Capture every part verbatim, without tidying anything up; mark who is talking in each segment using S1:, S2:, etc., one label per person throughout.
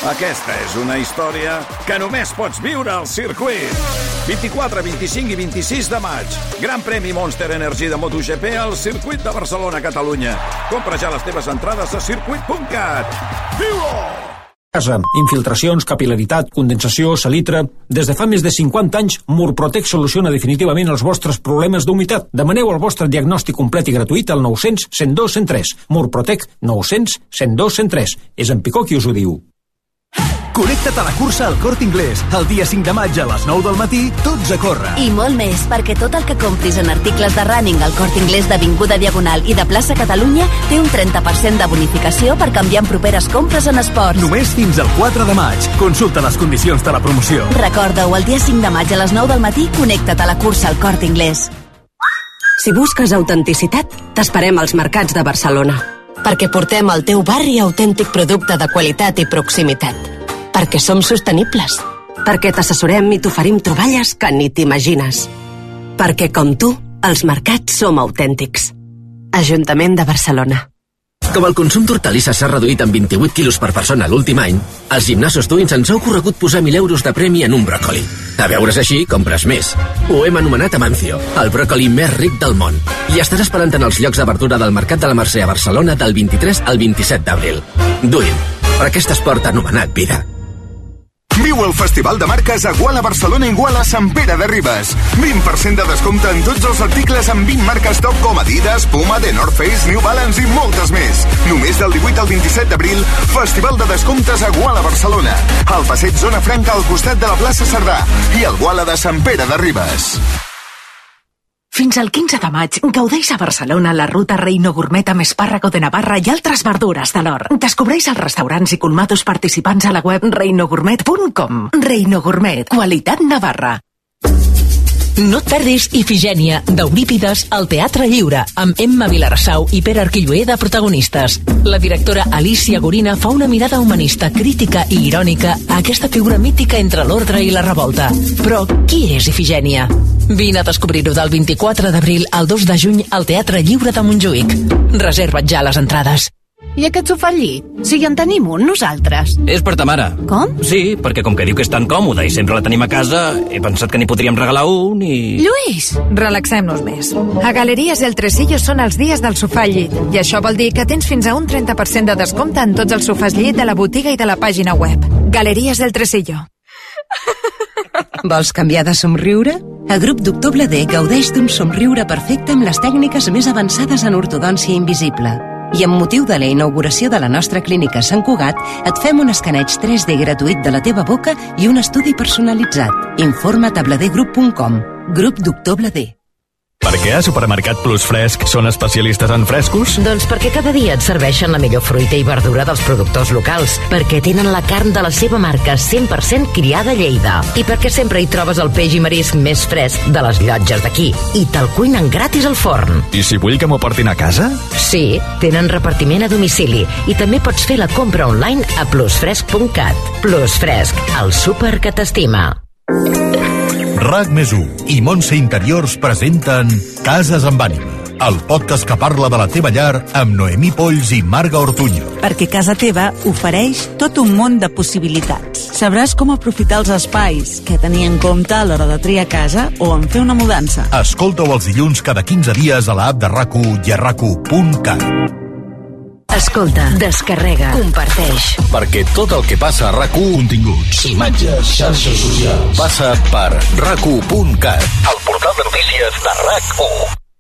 S1: Aquesta és una història que només pots viure al circuit. vint-i-quatre, vint-i-cinc i vint-i-sis de maig. Gran premi Monster Energy de MotoGP al circuit de Barcelona, Catalunya. Compra ja les teves entrades a circuit punt cat. Viu-ho!
S2: Casa, infiltracions, capil·laritat, condensació, salitre... Des de fa més de cinquanta anys, Murprotec soluciona definitivament els vostres problemes d'humitat. Demaneu el vostre diagnòstic complet i gratuït al nou cents, cent dos, cent tres. Murprotec nou cents, cent dos, cent tres. És en Picó qui us ho diu.
S3: Connecta't a la cursa al Corte Inglés. El dia cinc de maig a les nou del matí, tots a córrer.
S4: I molt més, perquè tot el que compris en articles de running al Corte Inglés d'Avinguda Diagonal i de plaça Catalunya té un trenta per cent de bonificació per canviar en properes compres en esports.
S3: Només fins al quatre de maig. Consulta les condicions de la promoció.
S4: Recorda-ho, el dia cinc de maig a les nou del matí, connecta't a la cursa al Corte Inglés.
S5: Si busques autenticitat, t'esperem als mercats de Barcelona. Perquè portem al teu barri autèntic producte de qualitat i proximitat. Perquè som sostenibles. Perquè t'assessorem i t'oferim troballes que ni t'imagines. Perquè, com tu, els mercats som autèntics. Ajuntament de Barcelona.
S6: Com el consum d'hortalisses s'ha reduït en vint-i-vuit quilos per persona l'últim any, als gimnasos Twins ens ha ocorregut posar mil euros de premi en un bròcoli. A veure's així, compres més. Ho hem anomenat Amancio, el bròcoli més ric del món. I estarà esperant en els llocs d'obertura del Mercat de la Mercè a Barcelona del vint-i-tres al vint-i-set d'abril. Duin, per aquest esport anomenat vida.
S7: Viu el Festival de Marques a Guala Barcelona igual a Sant Pere de Ribes. vint per cent de descompte en tots els articles amb vint marques top com Adidas, Puma, The North Face, New Balance i moltes més. Només del divuit al vint-i-set d'abril, Festival de Descomptes a Guala Barcelona. Al passeig Zona Franca al costat de la plaça Cerdà i al Guala de Sant Pere de Ribes.
S8: Fins al quinze de maig, gaudeix a Barcelona la ruta Reino Gourmet amb espàrrago de Navarra i altres verdures de l'or. Descobreix els restaurants i colmados participants a la web reino gourmet punt com. Reino Gourmet, qualitat Navarra.
S9: No et perdis Ifigènia, d'Eurípides, al Teatre Lliure, amb Emma Vilarassau i Pere Arquilloé de protagonistes. La directora Alicia Gorina fa una mirada humanista, crítica i irònica a aquesta figura mítica entre l'ordre i la revolta. Però qui és Ifigènia? Vine a descobrir-ho del vint-i-quatre d'abril al dos de juny al Teatre Lliure de Montjuïc. Reserva't ja les entrades.
S8: I aquest sofà al llit? Si en tenim un, nosaltres.
S10: És per ta mare.
S8: Com?
S10: Sí, perquè com que diu que és tan còmoda i sempre la tenim a casa, he pensat que n'hi podríem regalar un i...
S8: Lluís, relaxem-nos més. A Galeries El Tresillo són els dies del sofà al llit. I això vol dir que tens fins a un trenta per cent de descompte en tots els sofàs llit de la botiga i de la pàgina web. Galeries El Tresillo.
S5: Vols canviar de somriure? A Grup Doctor Blader gaudeix d'un somriure perfecte amb les tècniques més avançades en ortodòncia invisible. I amb motiu de la inauguració de la nostra clínica a Sant Cugat, et fem un escaneig tres D gratuït de la teva boca i un estudi personalitzat. Informa't a bladergroup punt com. Grup Doctor Blader.
S11: Per què a Supermercat Plus Fresc són especialistes en frescos?
S12: Doncs perquè cada dia et serveixen la millor fruita i verdura dels productors locals, perquè tenen la carn de la seva marca cent per cent criada a Lleida i perquè sempre hi trobes el peix i marisc més fresc de les llotges d'aquí i te'l cuinen gratis al forn.
S11: I si vull que m'ho portin a casa?
S12: Sí, tenen repartiment a domicili i també pots fer la compra online a plusfresc punt cat. Plus Fresc, el súper que t'estima.
S13: RAC més u i Montse Interiors presenten Cases amb ànima, el podcast que parla de la teva llar amb Noemí Polls i Marga Ortuño.
S14: Perquè casa teva ofereix tot un món de possibilitats. Sabràs com aprofitar els espais, què tenir en compte a l'hora de triar casa o en fer una mudança.
S13: Escolta-ho els dilluns cada quinze dies a l'app de RAC u i a rac u punt cat.
S12: Escolta, descarrega, comparteix.
S13: Perquè tot el que passa a RAC u, continguts, imatges, xarxes socials, passa per rac u punt cat, el portal de notícies de RAC u.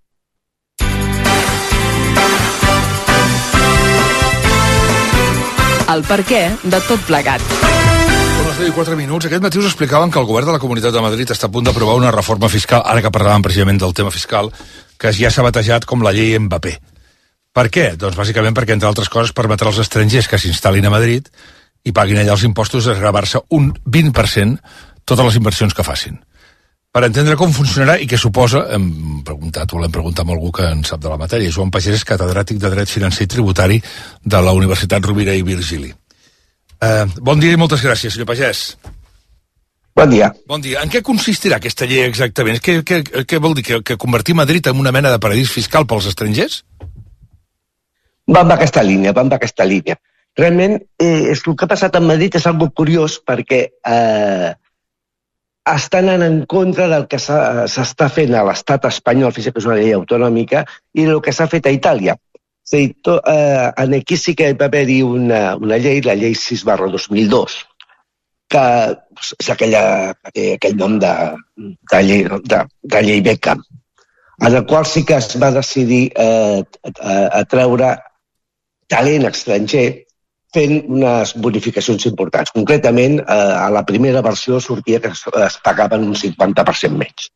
S15: El perquè de tot plegat.
S16: quatre minuts. Aquest matí us explicaven que el govern de la Comunitat de Madrid està a punt d'aprovar una reforma fiscal, ara que parlàvem precisament del tema fiscal, que ja s'ha batejat com la llei Mbappé. Per què? Doncs bàsicament perquè, entre altres coses, permetrà als estrangers que s'instal·lin a Madrid i paguin allà els impostos de gravar-se un vint per cent totes les inversions que facin. Per entendre com funcionarà i què suposa, hem preguntat, volem preguntar amb algú que en sap de la matèria. Joan Pagès és catedràtic de Dret Financer i Tributari de la Universitat Rovira i Virgili. Eh, bon dia i moltes gràcies, senyor Pagès.
S17: Bon dia.
S16: Bon dia. En què consistirà aquesta llei exactament? Què, què, què vol dir? Que, que convertir Madrid en una mena de paradís fiscal pels estrangers?
S17: Va amb aquesta línia, va amb aquesta línia. realment eh, és el que ha passat a Madrid és algo curiós perquè eh, estan en contra del que s'està fent a l'estat espanyol, fins que és una llei autonòmica, i el que s'ha fet a Itàlia. És a dir, to, eh, aquí sí que va haver-hi una, una llei, la llei sis barra dos mil dos, que és aquella, aquell nom de, de, llei, de, de llei Beckham, en el qual sí que es va decidir eh, a, a treure talent estranger fent unes bonificacions importants. Concretament, eh, a la primera versió sortia que es, es pagaven un cinquanta per cent menys.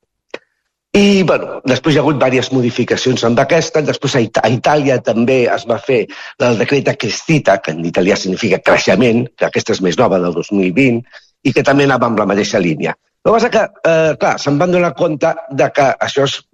S17: I, bueno, després hi ha hagut diverses modificacions amb aquesta. Després a, It a Itàlia també es va fer el decret Crescita, que en italià significa creixement, que aquesta és més nova, del dos mil vint, i que també anava amb la mateixa línia. El que passa que, eh, clar, se'n van donar compte de que això és,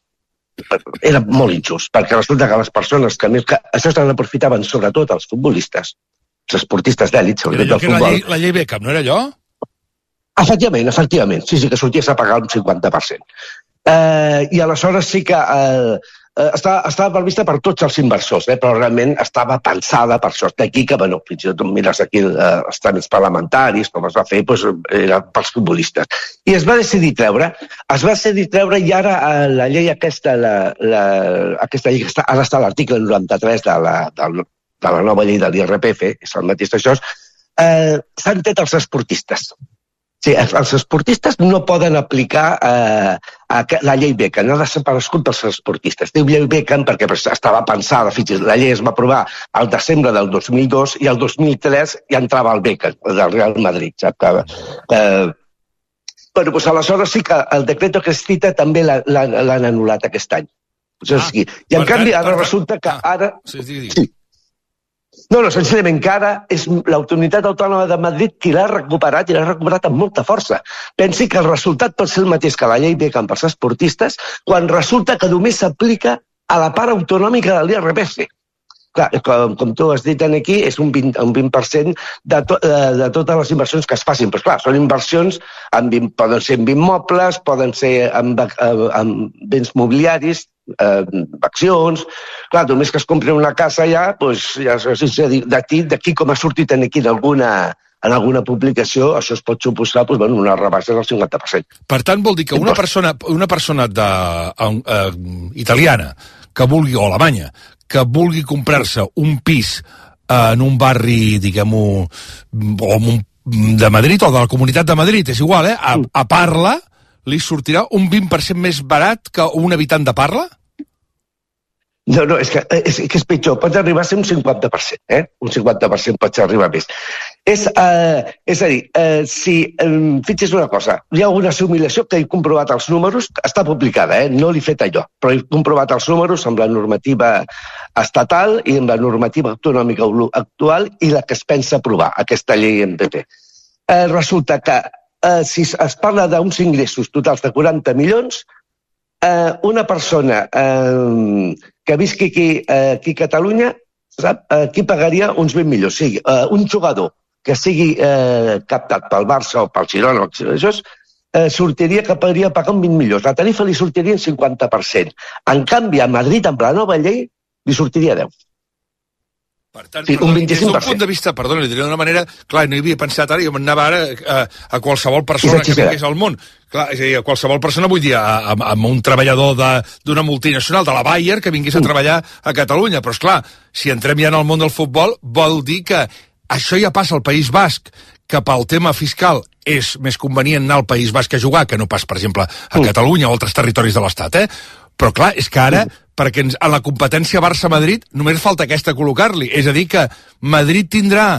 S17: era molt injust, perquè resulta que les persones que més... Que això se n'aprofitaven sobretot els futbolistes, els esportistes d'èlit, sobretot del futbol.
S16: La llei, la llei Beckham, no era allò?
S17: Efectivament, efectivament. Sí, sí, que sorties a pagar un cinquanta per cent. Eh, I aleshores sí que eh, estava, estava prevista per tots els inversors, eh, però realment estava pensada per això. D'aquí que, bueno, fins i tot mires aquí eh, els tràmits parlamentaris, com es va fer, doncs, era pels futbolistes. I es va decidir treure, es va decidir treure i ara eh, la llei aquesta, la, la, aquesta llei que està, ara està a l'article noranta-tres de la, de, de la nova llei de l'I R P F, és el mateix d'això, eh, s'han tret els esportistes. Sí, els esportistes no poden aplicar eh, la llei Beckham, no ha de ser per escut dels esportistes. Diu llei Beckham perquè estava pensada, fixa't, la llei es va aprovar al desembre del dos mil dos i el dos mil tres ja entrava el Beckham, del Real Madrid, sap? Eh, bueno, doncs aleshores sí que el decreto Crescita també l'han anul·lat aquest any. Ah, I en canvi ara resulta que ara...
S16: Sí, digui, digui.
S17: Sí. No, no, senzillament que ara és l'Autoritat Autònoma de Madrid qui l'ha recuperat i l'ha recuperat amb molta força. Pensi que el resultat pot ser el mateix que la llei Beckham pels esportistes quan resulta que només s'aplica a la part autonòmica de l'I R P F. Clar, com, com tu has dit aquí, és un vint, un vint per cent de, to, de, de totes les inversions que es facin. Però clar, són inversions, en vint, poden ser en immobles, poden ser en, en, en béns mobiliaris, eh, accions. Clar, només que es compri una casa ja, doncs, ja d'aquí com ha sortit aquí en alguna, en alguna publicació, això es pot suposar doncs, bueno, una rebaixa del cinquanta per cent.
S16: Per tant, vol dir que una persona, una persona de, uh, italiana que vulgui, o alemanya, que vulgui comprar-se un pis eh, en un barri, diguem-ho, o un, de Madrid, o de la Comunitat de Madrid, és igual, eh? A, a Parla li sortirà un vint per cent més barat que un habitant de Parla?
S17: No, no, és que és, que és pitjor. Pots arribar a ser un cinquanta per cent, eh? Un cinquanta per cent pots arribar més. És, eh, és a dir, eh, si... Eh, fixis una cosa, hi ha una assimilació que he comprovat els números, està publicada, eh? No l'he fet allò, però he comprovat els números amb la normativa estatal i amb la normativa autonòmica actual i la que es pensa aprovar, aquesta llei en P P. Eh, resulta que eh, si es parla d'uns ingressos totals de quaranta milions, eh, una persona eh, que visqui aquí, eh, aquí a Catalunya, sap, aquí pagaria uns vint milions. O sigui, eh, un jugador que sigui eh, captat pel Barça o pel Girona, això eh, sortiria que podria pagar un vint milions. La tarifa li sortiria en cinquanta per cent. En canvi, a Madrid, amb la nova llei, li sortiria deu.
S16: Per tant,
S17: sí, un vint-i-cinc per cent.
S16: Des d'un punt de vista, perdona, li diré d'una manera, clar, no hi havia pensat ara, jo m'anava ara a, a qualsevol persona que vingués al món. Clar, és a dir, a qualsevol persona, vull dir, a, a, a un treballador d'una multinacional, de la Bayer, que vingués a treballar a Catalunya. Però, esclar, si entrem ja en el món del futbol, vol dir que això ja passa al País Basc, que pel tema fiscal és més convenient anar al País Basc a jugar que no pas, per exemple, a Catalunya o altres territoris de l'Estat, eh? Però, clar, és que ara, perquè a la competència Barça-Madrid només falta aquesta col·locar-li. És a dir, que Madrid tindrà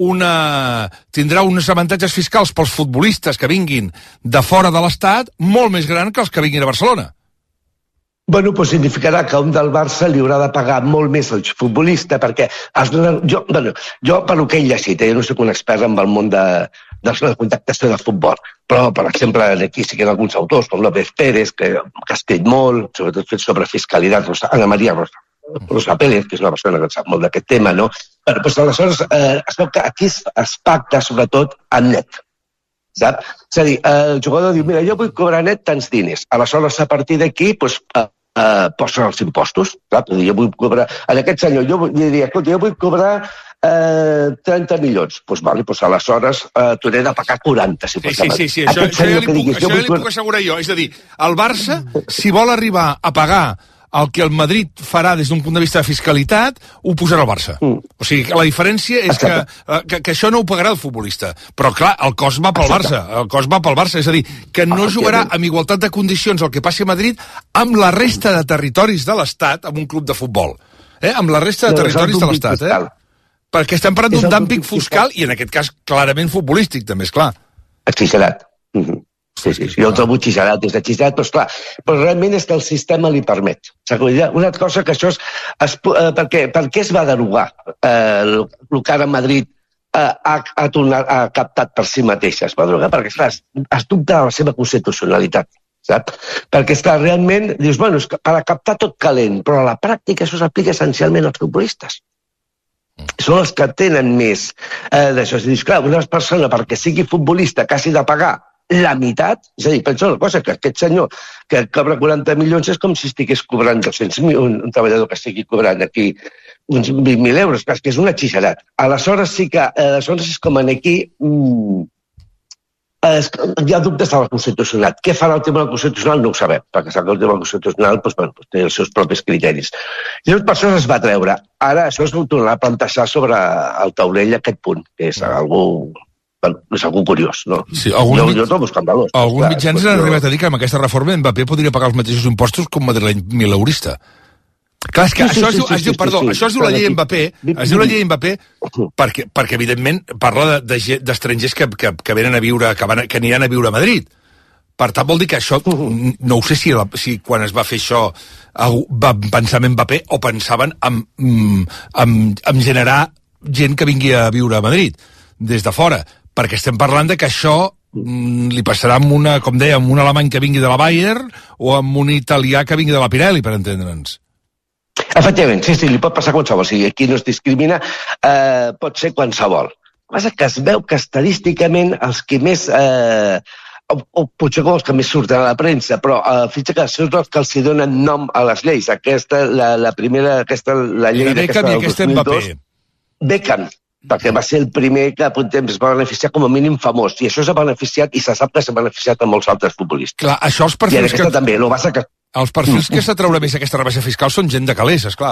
S16: una tindrà uns avantatges fiscals pels futbolistes que vinguin de fora de l'Estat molt més gran que els que vinguin a Barcelona.
S17: Bueno, doncs significarà que un del Barça li haurà de pagar molt més al futbolista, perquè es donen, jo, bueno, jo per el que he llegit, eh, jo no soc un expert en el món de, de la contractació de futbol, però, per exemple, aquí sí que hi ha alguns autors, com López Pérez, que, que ha escrit molt, sobretot fet sobre fiscalitat, Ana Maria Rosa, Rosa Pérez, que és una persona que sap molt d'aquest tema, no? Però, doncs, aleshores, eh, es veu que aquí es, es pacta, sobretot, en net. Sap? És a dir, el jugador diu, mira, jo vull cobrar net tants diners. Aleshores, a partir d'aquí, doncs, eh, Uh, posen els impostos, clar, jo vull cobrar, en aquest senyor, jo vull, diria, escolta, jo vull cobrar eh, trenta milions. Doncs pues, vale, pues aleshores eh, t'ho he de pagar quaranta. Si
S16: sí, sí, sí, sí, això, això, ja li puc, diguis, això ja li puc assegurar jo. És a dir, el Barça, si vol arribar a pagar el que el Madrid farà des d'un punt de vista de fiscalitat, ho posarà el Barça. Mm. O sigui, la diferència és que, que, que això no ho pagarà el futbolista. Però, clar, el cost va pel Exacte. Barça. El cost va pel Barça. És a dir, que no jugarà amb igualtat de condicions el que passi a Madrid amb la resta de territoris de l'Estat, amb un club de futbol. Eh? Amb la resta de no, territoris de l'Estat. Eh? Perquè estem parlant d'un dúmping fiscal i, en aquest cas, clarament futbolístic, també, és clar.
S17: Exagerat. Mm-hmm. Sí, sí, sí, jo el trobo xixerat, és de xixerat, però esclar, però realment és que el sistema li permet. Una cosa que això és... es, eh, per, què, per què es va derogar eh, el, el que ara Madrid eh, ha, ha, tornat, ha captat per si mateixa? Es va derogar perquè, esclar, es, es dubta de la seva constitucionalitat, saps? Perquè, esclar, realment, dius, bueno, és per a captar tot calent, però a la pràctica això s'aplica essencialment als futbolistes. Són els que tenen més eh, d'això. Si dius, clar, una persona perquè sigui futbolista que hagi de pagar la meitat, és a dir, pensa una cosa, que aquest senyor que cobra quaranta milions és com si estigués cobrant dos-cents mil, un, un treballador que estigui cobrant aquí uns vint mil euros, que és una xixerat. Aleshores sí que, aleshores és com en aquí, mmm, es, hi ha dubtes de la Constitucionalitat. Què farà el Tribunal Constitucional? No ho sabem, perquè sap que el Tribunal Constitucional doncs, bueno, té els seus propis criteris. I llavors per això es va treure. Ara això es tornarà a plantejar sobre el taulell aquest punt, que és algú... Bueno, és algú curiós, no?
S16: Sí, algun,
S17: jo, jo trobo escandalós.
S16: Alguns mitjans han arribat a dir que amb aquesta reforma Mbappé podria pagar els mateixos impostos com madrileny mileurista. Clar, és que sí, això, sí, es diu, sí, es diu, sí, perdó, sí, sí. això es diu la llei Mbappé, es diu la llei Mbappé perquè, perquè evidentment, parla d'estrangers que, que, que venen a viure, que, van, que aniran a viure a Madrid. Per tant, vol dir que això, no ho sé si, la, si quan es va fer això va pensar en Mbappé o pensaven en, en, en generar gent que vingui a viure a Madrid, des de fora. Perquè estem parlant de que això mm, li passarà amb una, com deia, amb un alemany que vingui de la Bayer o amb un italià que vingui de la Pirelli, per entendre'ns.
S17: Efectivament, sí, sí, li pot passar qualsevol. O sigui, aquí no es discrimina, eh, pot ser qualsevol. El que passa que es veu que estadísticament els que més... Eh, o, o potser com els que més surten a la premsa, però eh, fitxa que són els que els hi donen nom a les lleis. Aquesta, la, la primera, aquesta, la llei d'aquesta del dos mil dos... Beckham, perquè va ser el primer que a un temps es va beneficiar com a mínim famós, i això s'ha beneficiat i se sap que s'ha beneficiat amb molts altres futbolistes.
S16: Clar, això els perfils
S17: I en aquesta
S16: que...
S17: també, no va ser que...
S16: Els perfils que s'atreurà més aquesta rebaixa fiscal són gent de calés, esclar.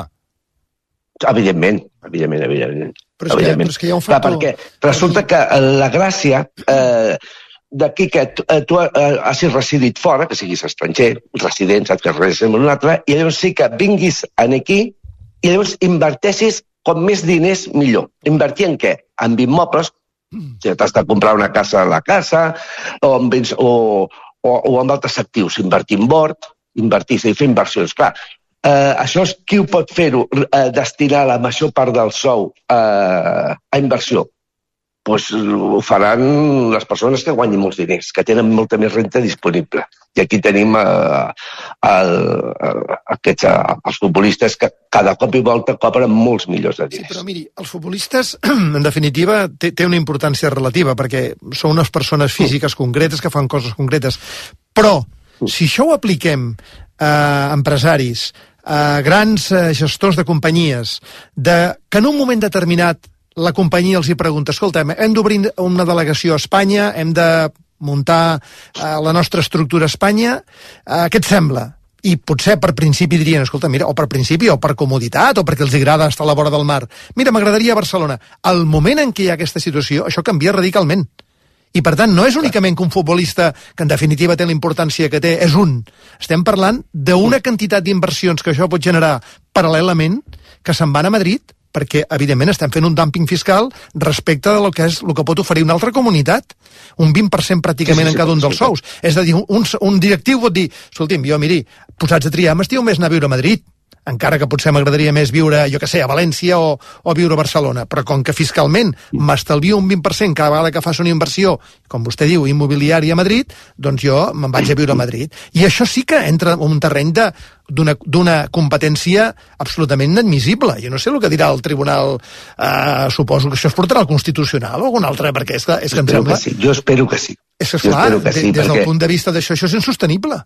S17: Evidentment, evidentment, evidentment.
S18: Però és,
S17: evidentment.
S18: Que, però és que hi ha un factor...
S17: Clar, perquè resulta que la gràcia eh, d'aquí que tu, eh, tu eh, hagis residit fora, que siguis estranger, resident, saps que resideix en un altre, i llavors sí que vinguis aquí i llavors inverteixis com més diners, millor. Invertir en què? En immobles, si t'has de comprar una casa a la casa, o en, o, o, o en altres actius, invertir en bord, invertir, és a dir, fer inversions. Clar, eh, això és qui ho pot fer-ho, eh, destinar la major part del sou eh, a inversió. Doncs ho faran les persones que guanyin molts diners, que tenen molta més renta disponible. I aquí tenim eh, el, aquests, eh, els futbolistes que cada cop i volta cobren molts milions de diners.
S18: Sí, però miri, els futbolistes, en definitiva, té, té una importància relativa, perquè són unes persones físiques concretes que fan coses concretes. Però, si això ho apliquem a empresaris, a grans gestors de companyies, de, que en un moment determinat la companyia els hi pregunta, escolta, hem d'obrir una delegació a Espanya, hem de muntar eh, la nostra estructura a Espanya, eh, què et sembla? I potser per principi dirien, escolta, mira, o per principi, o per comoditat, o perquè els agrada estar a la vora del mar. Mira, m'agradaria a Barcelona. Al moment en què hi ha aquesta situació, això canvia radicalment. I, per tant, no és únicament que un futbolista, que en definitiva té la importància que té, és un. Estem parlant d'una quantitat d'inversions que això pot generar paral·lelament, que se'n van a Madrid, perquè, evidentment, estem fent un dumping fiscal respecte del que és el que pot oferir una altra comunitat. Un vint per cent pràcticament sí, sí, sí, en cada un dels sous. És a dir, un, un directiu pot dir, escolti'm, jo, miri, posats a triar, m'estiu més anar a viure a Madrid, encara que potser m'agradaria més viure, jo que sé, a València o, o viure a Barcelona, però com que fiscalment m'estalvio un vint per cent cada vegada que fas una inversió, com vostè diu, immobiliària a Madrid, doncs jo me'n vaig a viure a Madrid. I això sí que entra en un terreny de d'una competència absolutament inadmissible. Jo no sé el que dirà el tribunal, eh, suposo que això es portarà al Constitucional o algun altre, perquè és que, és que em sembla...
S17: Que sí. Jo espero que sí.
S18: És que, clar, que sí, des perquè... del punt de vista d'això, això és insostenible.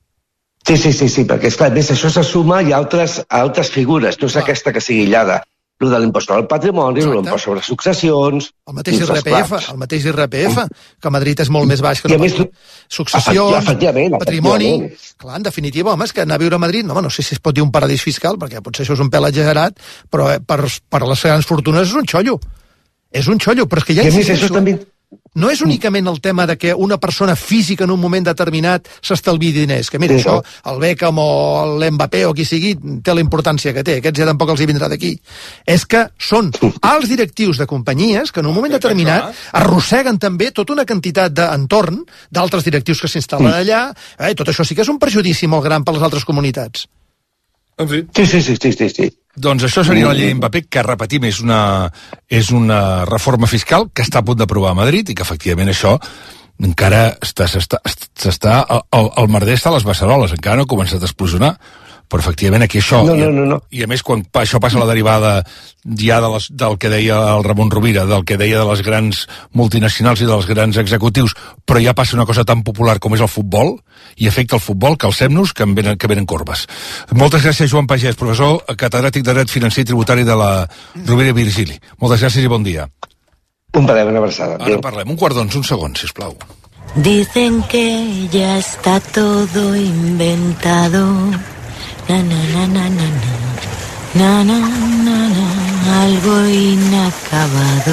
S17: Sí, sí, sí, sí, perquè, esclar, més això se suma i altres, altres figures, no és aquesta que sigui aïllada. el de l'impost sobre el patrimoni, l'impost sobre successions...
S18: El mateix I R P F, el mateix I R P F, que a Madrid és molt més baix que no més, successions, efectivament, patrimoni... Efectivament. Clar, en definitiva, home, és que anar a viure a Madrid, no, no sé si es pot dir un paradís fiscal, perquè potser això és un pèl exagerat, però per, per les grans fortunes és un xollo. És un xollo, però és que ja insisteixo... També... No és únicament el tema de que una persona física en un moment determinat s'estalvi diners, que mira, sí, això, el Beckham o l'Mbappé o qui sigui, té la importància que té, aquests ja tampoc els hi vindrà d'aquí. És que són alts directius de companyies que en un moment determinat arrosseguen també tota una quantitat d'entorn d'altres directius que s'instal·len allà, eh, tot això sí que és un perjudici molt gran per les altres comunitats.
S16: En fi.
S17: Sí, sí, sí, sí, sí, sí.
S16: Doncs això seria la llei Mbappé, que, repetim, és una, és una reforma fiscal que està a punt d'aprovar a Madrid i que, efectivament, això encara està, s'està, s'està, el, el merder està a les beceroles, encara no ha començat a explosionar, però, efectivament, aquí això...
S17: No, no, no, no.
S16: I, a més, quan això passa a la derivada ja de les, del que deia el Ramon Rovira, del que deia de les grans multinacionals i dels grans executius, però ja passa una cosa tan popular com és el futbol, i afecta el futbol, calcem-nos, que, venen, que venen corbes. Moltes gràcies, Joan Pagès, professor catedràtic de dret financer i tributari de la Rovira i Virgili. Moltes gràcies i bon dia.
S17: Un parell, una abraçada.
S16: Ara parlem. Un quart d'onze, un segon, sisplau.
S19: Dicen que ya está todo inventado. Na, na, na, na, na, na, na, na, na, algo inacabado.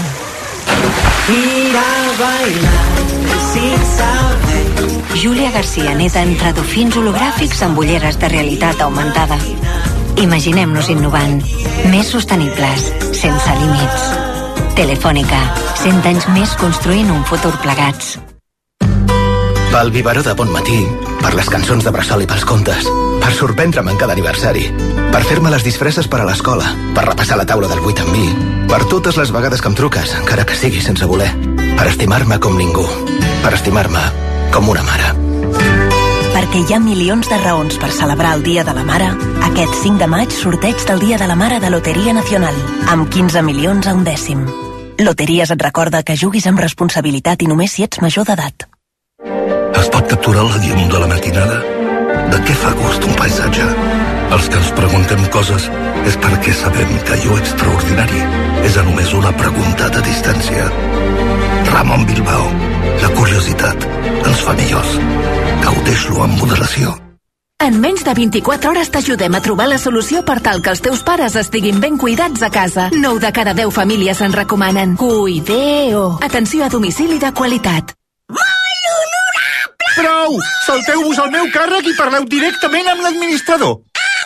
S19: Ir a bailar sin saber.
S4: Júlia García neta entre dofins hologràfics amb ulleres de realitat augmentada. Imaginem-nos innovant, més sostenibles, sense límits. Telefònica, cent anys més construint un futur plegats.
S20: Pel biberó de bon matí, per les cançons de bressol i pels contes, per sorprendre'm en cada aniversari, per fer-me les disfresses per a l'escola, per repassar la taula del vuit amb mi, per totes les vegades que em truques, encara que sigui sense voler, per estimar-me com ningú, per estimar-me com una mare.
S4: Perquè hi ha milions de raons per celebrar el Dia de la Mare, aquest cinc de maig sorteig del Dia de la Mare de Loteria Nacional, amb quinze milions a un dècim. Loteries et recorda que juguis amb responsabilitat i només si ets major d'edat.
S21: Es pot capturar la llum de la matinada? De què fa gust un paisatge? Els que ens preguntem coses és perquè sabem que allò extraordinari és a només una pregunta de distància. Ramon Bilbao, la curiositat ens fa millors. Gaudeix-lo amb moderació.
S8: En menys de vint-i-quatre hores t'ajudem a trobar la solució per tal que els teus pares estiguin ben cuidats a casa. nou de cada deu famílies en recomanen. Cuideo. Atenció a domicili de qualitat.
S22: Prou! Salteu-vos al meu càrrec i parleu directament amb l'administrador.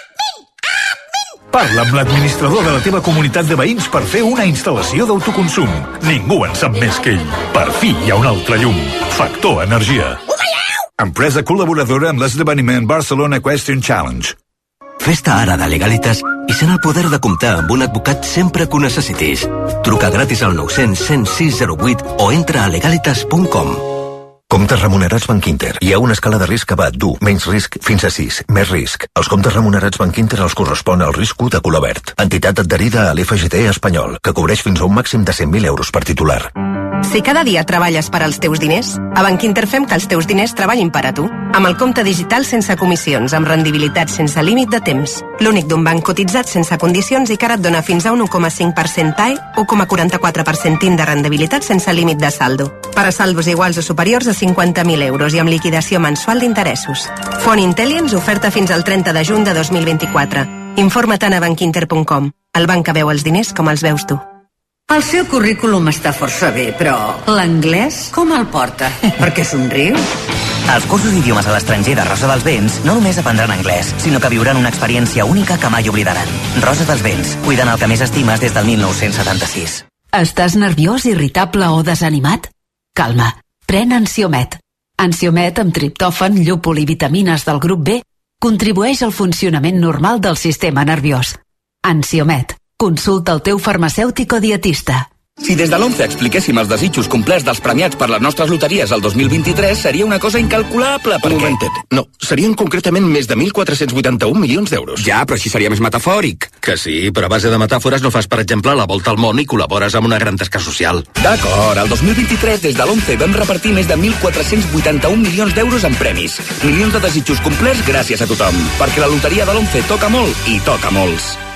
S13: Parla amb l'administrador de la teva comunitat de veïns per fer una instal·lació d'autoconsum. Ningú en sap més que ell. Per fi hi ha un altre llum. Factor Energia.
S23: Empresa col·laboradora amb l'esdeveniment Barcelona Question Challenge.
S24: Fes-te ara de Legalitas i sent el poder de comptar amb un advocat sempre que ho necessitis. Truca gratis al nou cents, cent sis zero vuit o entra a legalitas punt com.
S25: Comptes remunerats Bankinter. Hi ha una escala de risc que va d'u, menys risc, fins a sis, més risc. Els comptes remunerats Bankinter els correspon al risc u de color verd. Entitat adherida a l'F G T espanyol, que cobreix fins a un màxim de cent mil euros per titular.
S5: Si cada dia treballes per als teus diners, a Bankinter fem que els teus diners treballin per a tu. Amb el compte digital sense comissions, amb rendibilitat sense límit de temps. L'únic d'un banc cotitzat sense condicions i que ara et dona fins a un u coma cinc per cent T A E, un coma quaranta-quatre per cent de rendibilitat sense límit de saldo. Per a saldos iguals o superiors a cinquanta mil euros i amb liquidació mensual d'interessos. Font Intellience oferta fins al trenta de juny de dos mil vint-i-quatre. Informa't a bankinter punt com. El banc que veu els diners com els veus tu.
S26: El seu currículum està força bé, però l'anglès com el porta? Per què somriu?
S27: Als cursos d'idiomes a l'estranger de Rosa dels Vents no només aprendran anglès, sinó que viuran una experiència única que mai oblidaran. Rosa dels Vents, cuidant el que més estimes des del mil nou-cents setanta-sis.
S8: Estàs nerviós, irritable o desanimat? Calma, pren Ansiomet. Ansiomet amb triptòfan, llúpol i vitamines del grup B contribueix al funcionament normal del sistema nerviós. Ansiomet. Consulta el teu farmacèutic o dietista.
S6: Si des de l'ONCE expliquéssim els desitjos complerts dels premiats per les nostres loteries el dos mil vint-i-tres, seria una cosa incalculable, perquè...
S28: Un momentet. No, serien concretament més de mil quatre-cents vuitanta-un milions d'euros.
S6: Ja, però així seria més metafòric. Que sí, però a base de metàfores no fas, per exemple, la volta al món i col·labores amb una gran tasca social. D'acord, el dos mil vint-i-tres des de l'ONCE vam repartir més de mil quatre-cents vuitanta-un milions d'euros en premis. Milions de desitjos complerts gràcies a tothom, perquè la loteria de l'ONCE toca molt i toca molts.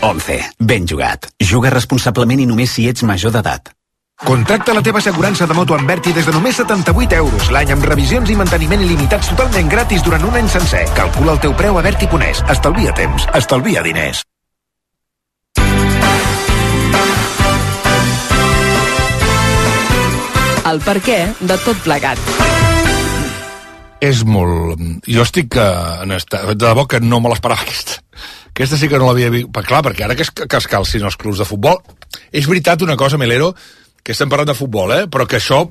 S1: Once. Ben jugat. Juga responsablement i només si ets major d'edat.
S2: Contracta la teva assegurança de moto amb Berti des de només setanta-vuit euros l'any amb revisions i manteniment il·limitats totalment gratis durant un any sencer. Calcula el teu preu a Berti punt es. Estalvia temps. Estalvia diners.
S15: El per què de tot plegat.
S16: És molt... Jo estic en esta... de debò que no me l'esperava aquesta. Aquesta sí que no l'havia vist. Clar, perquè ara que es, que es calcin els clubs de futbol... És veritat una cosa, Melero, que estem parlant de futbol, eh? Però que això,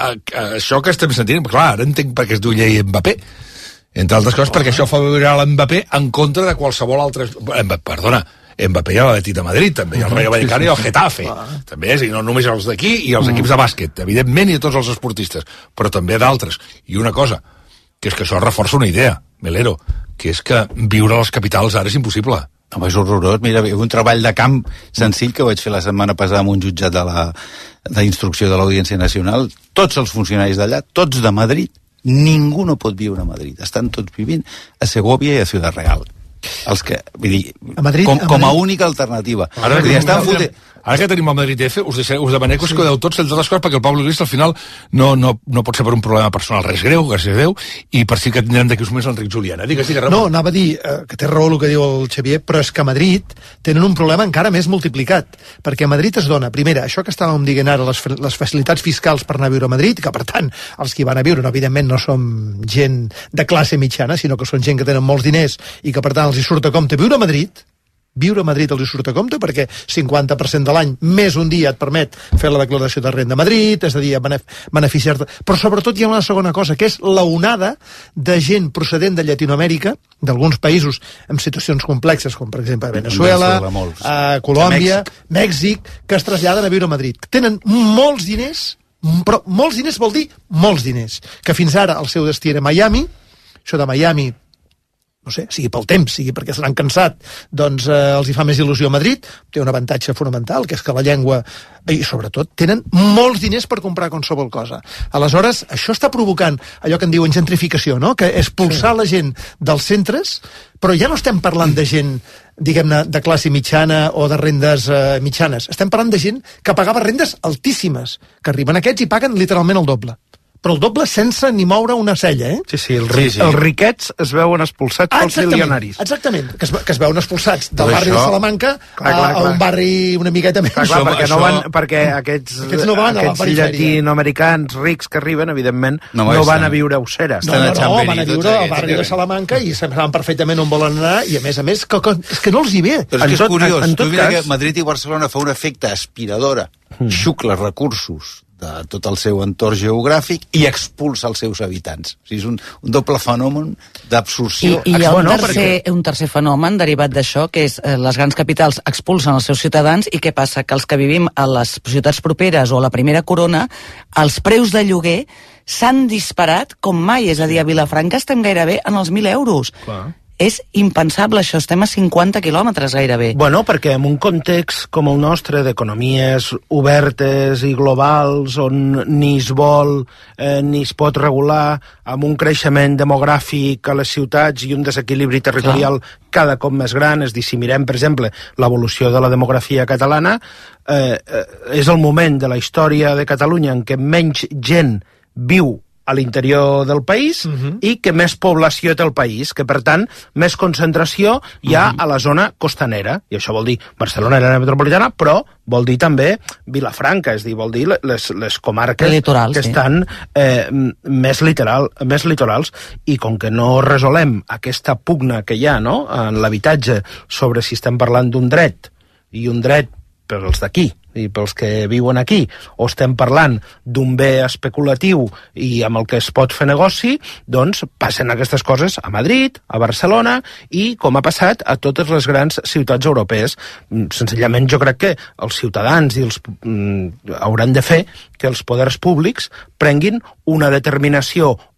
S16: això que estem sentint... Clar, ara entenc per què es diu llei Mbappé. Entre altres coses, perquè això fa viure l'Mbappé en contra de qualsevol altre... Perdona, Mbappé i l'Atlètic de Madrid, també, i el Rayo Vallecano i el Getafe. També és, i no només els d'aquí, i els equips de bàsquet, evidentment, i tots els esportistes, però també d'altres. I una cosa, que és que això reforça una idea, Melero, que és que viure a les capitals ara és impossible.
S3: Home, és horrorós. Mira, un treball de camp senzill que vaig fer la setmana passada amb un jutjat de la d'instrucció de l'Audiència Nacional. Tots els funcionaris d'allà, tots de Madrid, ningú no pot viure a Madrid. Estan tots vivint a Segovia i a Ciudad Real. Els que, vull dir,
S18: a Madrid,
S3: com,
S18: a
S3: com a
S18: Madrid.
S3: única alternativa.
S16: Ara,
S3: dir, estan
S16: fotent... ara que tenim el Madrid F, us, deixaré, us demanem que us quedeu tots, entre altres coses, perquè el Pablo Iglesias al final no, no, no pot ser per un problema personal res greu, gràcies a Déu, i per si que tindrem d'aquí uns moments l'Enric Juliana. Digues, digues, Ramon.
S18: No, anava a dir eh, que té raó el que diu el Xavier, però és que a Madrid tenen un problema encara més multiplicat, perquè a Madrid es dona, primera, això que estàvem dient ara, les, les facilitats fiscals per anar a viure a Madrid, que per tant, els que van a viure, no, evidentment no som gent de classe mitjana, sinó que són gent que tenen molts diners i que per tant els hi surt a compte viure a Madrid, viure a Madrid els hi surt a compte perquè cinquanta per cent de l'any més un dia et permet fer la declaració de renda a Madrid, és a dir, beneficiar-te. Però sobretot hi ha una segona cosa, que és l'onada de gent procedent de Llatinoamèrica, d'alguns països amb situacions complexes, com per exemple Venezuela, eh, Colòmbia, Mèxic. Mèxic, que es traslladen a viure a Madrid. Tenen molts diners, però molts diners vol dir molts diners, que fins ara el seu destí era Miami, això de Miami, no sé, sigui pel temps, sigui perquè se n'han cansat, doncs eh, els hi fa més il·lusió a Madrid, té un avantatge fonamental, que és que la llengua, i sobretot, tenen molts diners per comprar qualsevol cosa. Aleshores, això està provocant allò que en diuen gentrificació, no? Que és expulsar sí. la gent dels centres, però ja no estem parlant de gent, diguem-ne, de classe mitjana o de rendes eh, mitjanes. Estem parlant de gent que pagava rendes altíssimes, que arriben aquests i paguen literalment el doble. Però el doble sense ni moure una cella, eh?
S7: Sí, sí, el ri sí, sí. els riquets es veuen expulsats ah, pels milionaris.
S18: Exactament, que es, que es veuen expulsats del barri això... de Salamanca clar, clar, clar. a un barri una miqueta més.
S7: Clar, clar, perquè, això... no van, perquè aquests, aquests, no van aquests llatinoamericans rics que arriben, evidentment, no, no van a viure a Useres.
S18: No, no, no, van a viure al barri de Salamanca i saben perfectament on volen anar i, a més a més, que, que, és que no els hi ve.
S3: Però és que és curiós, en, en tu mira cas... que Madrid i Barcelona fa un efecte aspiradora, mm. xucla recursos de tot el seu entorn geogràfic i expulsa els seus habitants. O sigui, és un, un doble fenomen d'absorció.
S9: I, i hi ha un, tercer, perquè... un tercer fenomen derivat d'això, que és eh, les grans capitals expulsen els seus ciutadans i què passa? Que els que vivim a les ciutats properes o a la primera corona, els preus de lloguer s'han disparat com mai. És a dir, a Vilafranca estem gairebé en els mil euros. Clar. És impensable això, estem a cinquanta quilòmetres gairebé.
S7: Bueno, perquè en un context com el nostre, d'economies obertes i globals, on ni es vol eh, ni es pot regular, amb un creixement demogràfic a les ciutats i un desequilibri territorial Clar. cada cop més gran, és dir, si mirem, per exemple, l'evolució de la demografia catalana, eh, eh, és el moment de la història de Catalunya en què menys gent viu a l'interior del país uh-huh. i que més població té el país, que per tant més concentració hi ha uh-huh. a la zona costanera, i això vol dir Barcelona i l'àrea metropolitana, però vol dir també Vilafranca, és dir, vol dir les, les comarques
S9: Litoral,
S7: que
S9: sí.
S7: estan eh, més, literal, més litorals, i com que no resolem aquesta pugna que hi ha, no?, en l'habitatge sobre si estem parlant d'un dret i un dret per als d'aquí i pels que viuen aquí, o estem parlant d'un bé especulatiu i amb el que es pot fer negoci, doncs passen aquestes coses a Madrid, a Barcelona i, com ha passat, a totes les grans ciutats europees. Senzillament jo crec que els ciutadans i els, mm, hauran de fer que els poders públics prenguin una determinació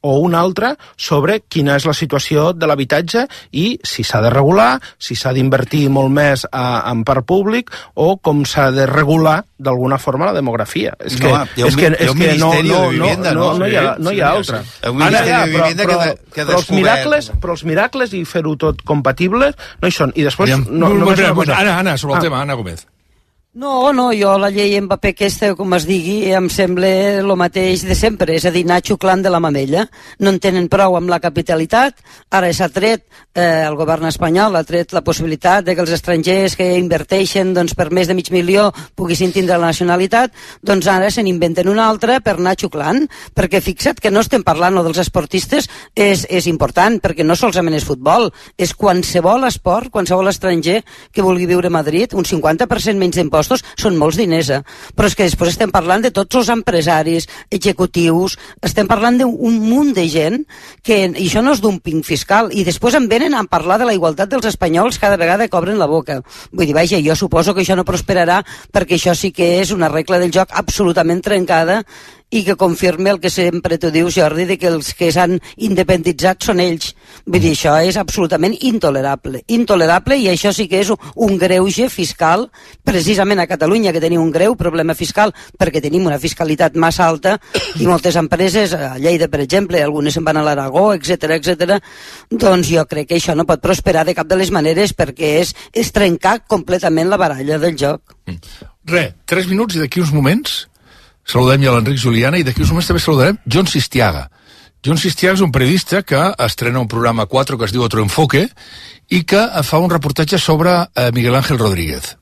S7: o una altra sobre quina és la situació de l'habitatge i si s'ha de regular, si s'ha d'invertir molt més a, en parc públic o com s'ha de regular d'alguna forma la demografia. És que,
S3: no,
S7: és que, és que no, no, no, no, no, hi ha, no hi ha altra. Ara, ja, però, però, però, els miracles, però els miracles i fer-ho tot compatible no hi són. I després... No, no,
S16: Anna, Anna, sobre el tema, Anna Gómez.
S4: No, no, jo la llei Mbappé aquesta, com es digui, em sembla el mateix de sempre, és a dir, anar xuclant de la mamella. No en tenen prou amb la capitalitat, ara s'ha tret, eh, el govern espanyol ha tret la possibilitat de que els estrangers que inverteixen doncs, per més de mig milió poguessin tindre la nacionalitat, doncs ara se n'inventen una altra per anar xuclant, perquè fixa't que no estem parlant dels esportistes, és, és important, perquè no solament és futbol, és qualsevol esport, qualsevol estranger que vulgui viure a Madrid, un cinquanta per cent menys d'impostos són molts diners, eh? Però és que després estem parlant de tots els empresaris, executius, estem parlant d'un munt de gent que, i això no és dumping fiscal, i després em venen a parlar de la igualtat dels espanyols cada vegada que obren la boca. Vull dir, vaja, jo suposo que això no prosperarà perquè això sí que és una regla del joc absolutament trencada i que confirme el que sempre tu dius, Jordi, de que els que s'han independitzat són ells. Vull dir, això és absolutament intolerable. Intolerable, i això sí que és un greuge fiscal, precisament a Catalunya, que tenim un greu problema fiscal, perquè tenim una fiscalitat massa alta, i moltes empreses, a Lleida, per exemple, algunes se'n van a l'Aragó, etcètera, etcètera, doncs jo crec que això no pot prosperar de cap de les maneres, perquè és, és trencar completament la baralla del joc.
S16: Re, tres minuts i d'aquí uns moments saludem ja l'Enric Juliana i d'aquí uns moments també saludarem John Sistiaga. John Sistiaga és un periodista que estrena un programa quatre que es diu Otro Enfoque i que fa un reportatge sobre eh, Miguel Ángel Rodríguez.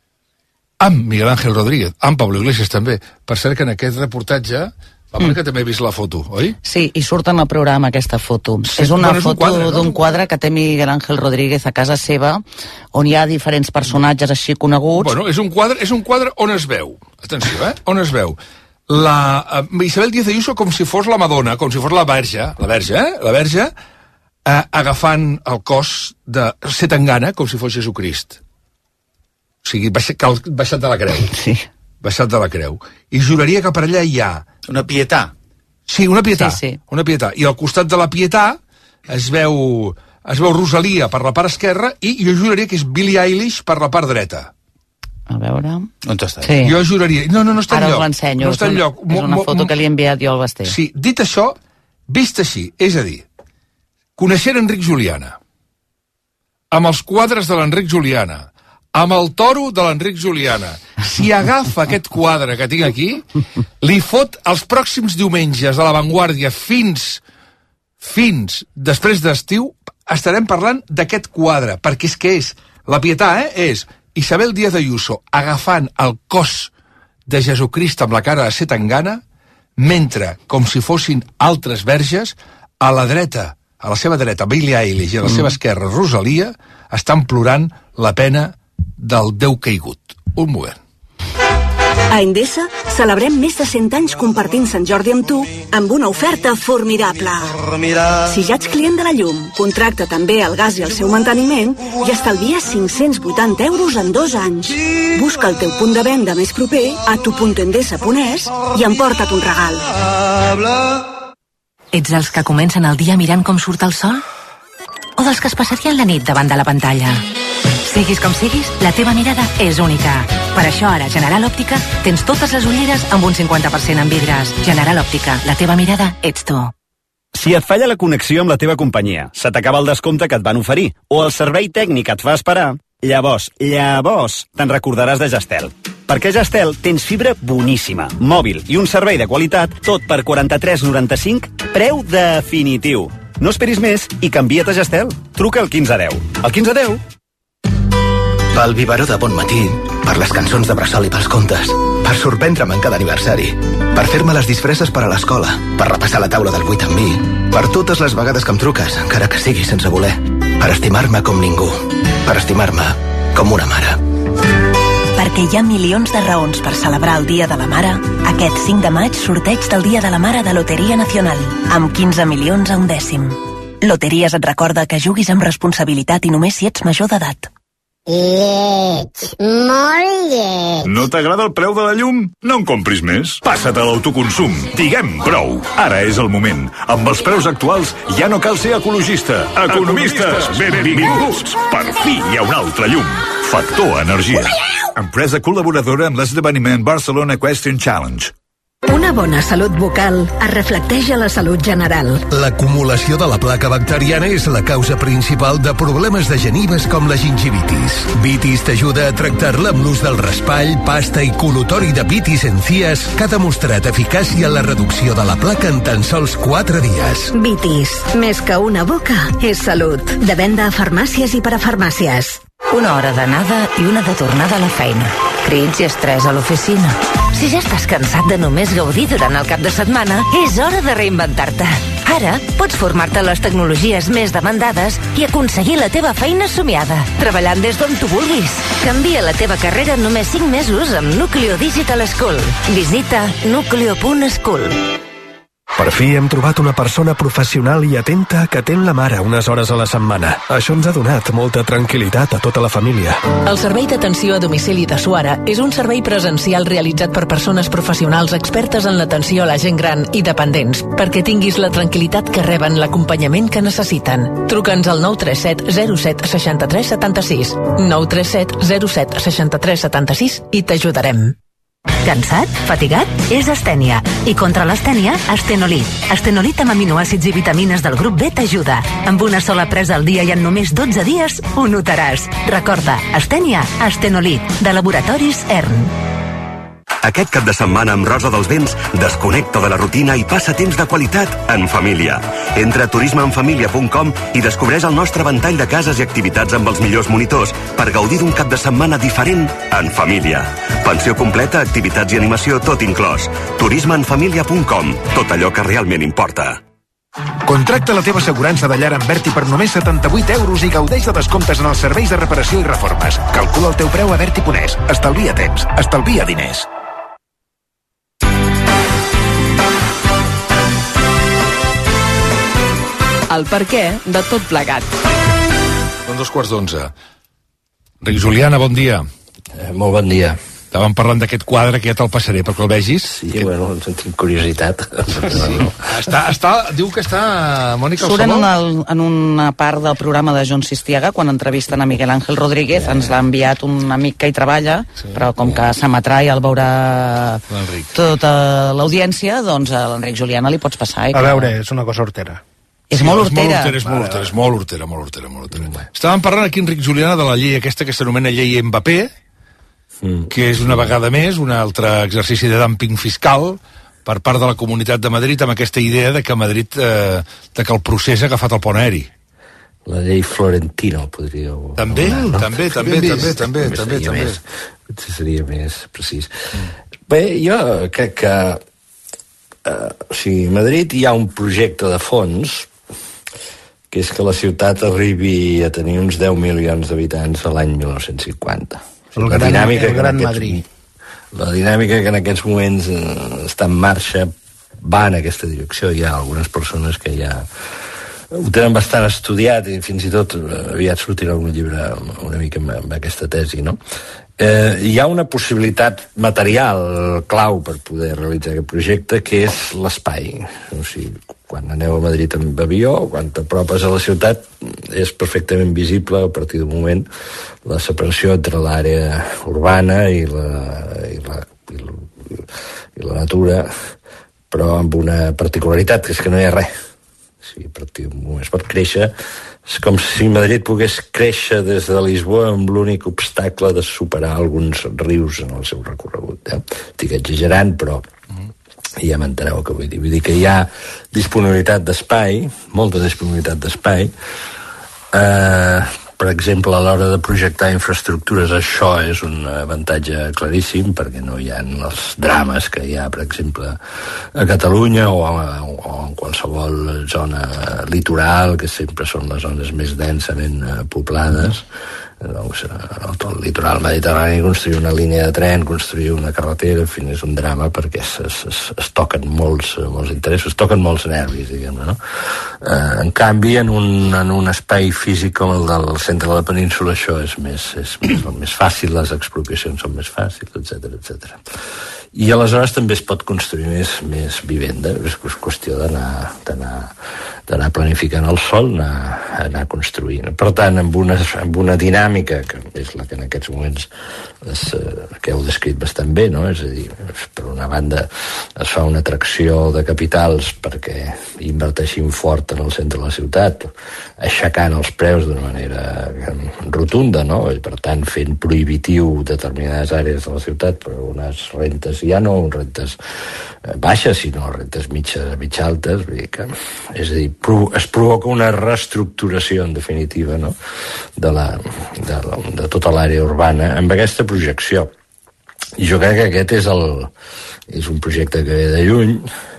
S16: Amb Miguel Ángel Rodríguez, amb Pablo Iglesias també. Per cert que en aquest reportatge, la Mònica mm. també he vist la foto, oi?
S9: Sí, i surt en el programa aquesta foto.
S16: Sí,
S9: és una
S16: bueno, és un
S9: foto
S16: quadre, no?
S9: d'un quadre que té Miguel Ángel Rodríguez a casa seva, on hi ha diferents personatges així coneguts.
S16: Bueno, és un quadre, és un quadre on es veu, atenció, eh? On es veu la uh, Isabel Díaz Ayuso com si fos la Madonna, com si fos la Verge, la Verge, eh? La Verge, uh, agafant el cos de Zetangana com si fos Jesucrist. O sigui, baixat, baixat de la creu.
S9: Sí.
S16: Baixat de la creu. I juraria que per allà hi ha...
S3: Una pietà.
S16: Sí, una pietà.
S9: Sí, sí.
S16: Una pietà. I al costat de la pietà es veu, es veu Rosalia per la part esquerra i jo juraria que és Billie Eilish per la part dreta.
S9: A veure...
S3: On està?
S9: Sí.
S16: Jo juraria... No, no, no està
S9: Ara
S16: enlloc.
S9: Ara us l'ensenyo.
S16: No està
S9: és, un,
S16: enlloc.
S9: és una foto que li he enviat jo al Basté.
S16: Sí, dit això, vist així, és a dir, coneixent Enric Juliana, amb els quadres de l'Enric Juliana, amb el toro de l'Enric Juliana, si agafa aquest quadre que tinc aquí, li fot els pròxims diumenges de La Vanguardia fins, fins després d'estiu, estarem parlant d'aquest quadre, perquè és que és, la pietà, eh, és Isabel Díaz Ayuso agafant el cos de Jesucrist amb la cara de Zetangana, mentre, com si fossin altres verges, a la dreta, a la seva dreta, Billie Eilish, i a la seva esquerra, Rosalia, estan plorant la pena del Déu caigut. Un moment.
S10: A Endesa celebrem més de cent anys compartint Sant Jordi amb tu amb una oferta formidable. Si ja ets client de la llum, contracta també el gas i el seu manteniment i estalvia cinc-cents vuitanta euros en dos anys. Busca el teu punt de venda més proper a tu punt endesa punt es i emporta't un regal.
S11: Ets dels que comencen el dia mirant com surt el sol? O dels que es passarien la nit davant de la pantalla? Siguis com siguis, la teva mirada és única. Per això ara a General Òptica tens totes les ulleres amb un cinquanta per cent en vidres. General Òptica, la teva mirada ets tu.
S12: Si et falla la connexió amb la teva companyia, se t'acaba el descompte que et van oferir, o el servei tècnic et fa esperar, llavors, llavors, te'n recordaràs de Gestel. Perquè a Gestel tens fibra boníssima, mòbil i un servei de qualitat, tot per quaranta-tres noranta-cinc, preu definitiu. No esperis més i canvia't a Gestel. Truca al quinze deu. Al quinze deu?
S24: Pel biberó de bon matí, per les cançons de bressol i pels contes, per sorprendre'm en cada aniversari, per fer-me les disfresses per a l'escola, per repassar la taula del vuit amb mi, per totes les vegades que em truques, encara que sigui sense voler, per estimar-me com ningú, per estimar-me com una mare.
S11: Perquè hi ha milions de raons per celebrar el Dia de la Mare, aquest cinc de maig sorteig del Dia de la Mare de Loteria Nacional, amb quinze milions a un dècim. Loteries et recorda que juguis amb responsabilitat i només si ets major d'edat.
S13: Lleig, molt lleig.
S14: No t'agrada el preu de la llum? No en compris més. Passa't a l'autoconsum. Diguem prou. Ara és el moment. Amb els preus actuals ja no cal ser ecologista. Economistes, benvinguts. Per fi hi ha un altre llum. Factor Energia. Empresa col·laboradora amb l'esdeveniment Barcelona Equestrian Challenge.
S10: Una bona salut bucal es reflecteix a la salut general.
S17: L'acumulació de la placa bacteriana és la causa principal de problemes de genives com la gingivitis. Vitis t'ajuda a tractar-la amb l'ús del raspall, pasta i col·lutori de Vitis Encías, que ha demostrat eficàcia en la reducció de la placa en tan sols quatre dies.
S10: Vitis, més que una boca, és salut. De venda a farmàcies i parafarmàcies.
S11: Una hora d'anada i una de tornada a la feina. Crits i estrès a l'oficina. Si ja estàs cansat de només gaudir durant el cap de setmana, és hora de reinventar-te. Ara pots formar-te en les tecnologies més demandades i aconseguir la teva feina somiada, treballant des d'on tu vulguis. Canvia la teva carrera en només cinc mesos amb Nucleo Digital School. Visita nucleo punt school.
S17: Per fi hem trobat una persona professional i atenta que atén la mare unes hores a la setmana. Això ens ha donat molta tranquil·litat a tota la família.
S19: El Servei d'Atenció a Domicili de Suara és un servei presencial realitzat per persones professionals expertes en l'atenció a la gent gran i dependents, perquè tinguis la tranquil·litat que reben l'acompanyament que necessiten. Truca'ns al nou tres set zero set seis tres set sis, nou tres set zero set seis tres set sis i t'ajudarem.
S11: Cansat? Fatigat? És astènia. I contra l'astènia, Astenolit. Astenolit amb aminoàcids i vitamines del grup B t'ajuda. Amb una sola presa al dia i en només dotze dies ho notaràs. Recorda, astènia, Astenolit, de Laboratoris E R N.
S20: Aquest cap de setmana amb Rosa dels Vents desconnecta de la rutina i passa temps de qualitat en família. Entra a turisme en família punt com i descobreix el nostre ventall de cases i activitats amb els millors monitors per gaudir d'un cap de setmana diferent en família. Pensió completa, activitats i animació, tot inclòs. turisme en família punt com. Tot allò que realment importa.
S2: Contracta la teva assegurança de llar amb Berti per només setanta-vuit euros i gaudeix de descomptes en els serveis de reparació i reformes. Calcula el teu preu a Berti punt es. Estalvia temps, estalvia diners.
S15: El per què de tot plegat.
S16: Són dos quarts d'onze. Enric Juliana, bon dia.
S21: Eh, molt bon dia.
S16: Estàvem parlant d'aquest quadre, que ja te'l passaré perquè el vegis.
S21: Sí,
S16: que...
S21: bueno, tinc curiositat.
S16: Sí. Està, està, diu que està Mònica
S9: Surt en,
S16: Saló.
S9: una, en una part del programa de John Sistiaga, quan entrevisten a Miguel Ángel Rodríguez, yeah. Ens l'ha enviat un amic que hi treballa, sí. Però com que s'emetrà i el veurà tota l'audiència, doncs a l'Enric Juliana li pots passar.
S7: A que... veure, és una cosa hortera.
S9: És
S16: sí,
S9: molt hortera.
S16: És molt hortera, és molt hortera, molt hortera, molt hortera, molt hortera. Estàvem parlant aquí, Enric Juliana, de la llei aquesta que s'anomena llei Mbappé, mm. que és una vegada més un altre exercici de dumping fiscal per part de la Comunitat de Madrid, amb aquesta idea de que Madrid, eh, de que el procés ha agafat el pont aeri.
S21: La llei Florentino, podríeu...
S16: També,
S21: no?
S16: també, també, també, també, també, també.
S21: Més, potser seria més precís. Mm. Bé, jo crec que eh, o sigui, a Madrid hi ha un projecte de fons que és que la ciutat arribi a tenir uns deu milions d'habitants a l'any mil nou-cents cinquanta.
S7: El
S21: la
S7: gran,
S21: dinàmica
S7: el gran
S21: aquests,
S7: Madrid.
S21: La dinàmica que en aquests moments eh, està en marxa va en aquesta direcció. Hi ha algunes persones que ja ho tenen bastant estudiat i fins i tot aviat sortirà un llibre una mica amb, amb aquesta tesi, no? Eh, hi ha una possibilitat material clau per poder realitzar aquest projecte, que és l'espai. O sigui, quan aneu a Madrid amb avió, quan t'apropes a la ciutat, és perfectament visible a partir d'un moment la separació entre l'àrea urbana i la, i la, i la, i la natura, però amb una particularitat, que és que no hi ha res. Sí, a partir d'un moment es pot créixer. És com si Madrid pogués créixer des de Lisboa amb l'únic obstacle de superar alguns rius en el seu recorregut. Eh? Estic exagerant, però ja m'enteneu què vull dir. Vull dir que hi ha disponibilitat d'espai, molta disponibilitat d'espai. Eh, per exemple, a l'hora de projectar infraestructures, això és un avantatge claríssim, perquè no hi ha els drames que hi ha, per exemple, a Catalunya o, a, o en qualsevol zona litoral, que sempre són les zones més densament poblades. doncs, el litoral mediterrani, construir una línia de tren, construir una carretera, en fi, és un drama perquè es, es, es toquen molts, molts interessos, es toquen molts nervis, diguem-ne, no? Eh, en canvi, en un, en un espai físic com el del centre de la península, això és més, és més, més fàcil, les expropiacions són més fàcils, etcètera, etcètera. I aleshores també es pot construir més, més vivenda, és qüestió d'anar d'anar d'anar planificant el sol, anar, anar construint. Per tant, amb una, amb una dinàmica, que és la que en aquests moments es, que heu descrit bastant bé, no? És a dir, per una banda es fa una atracció de capitals perquè inverteixin fort en el centre de la ciutat, aixecant els preus d'una manera rotunda, no? I per tant fent prohibitiu determinades àrees de la ciutat per unes rentes ja no rentes baixes, sinó rentes mitja, mitja altes, vull dir que, és a dir, es provoca una reestructuració, en definitiva, no? de, la, de, la, de tota l'àrea urbana amb aquesta projecció. I jo crec que aquest és, el, és un projecte que ve de lluny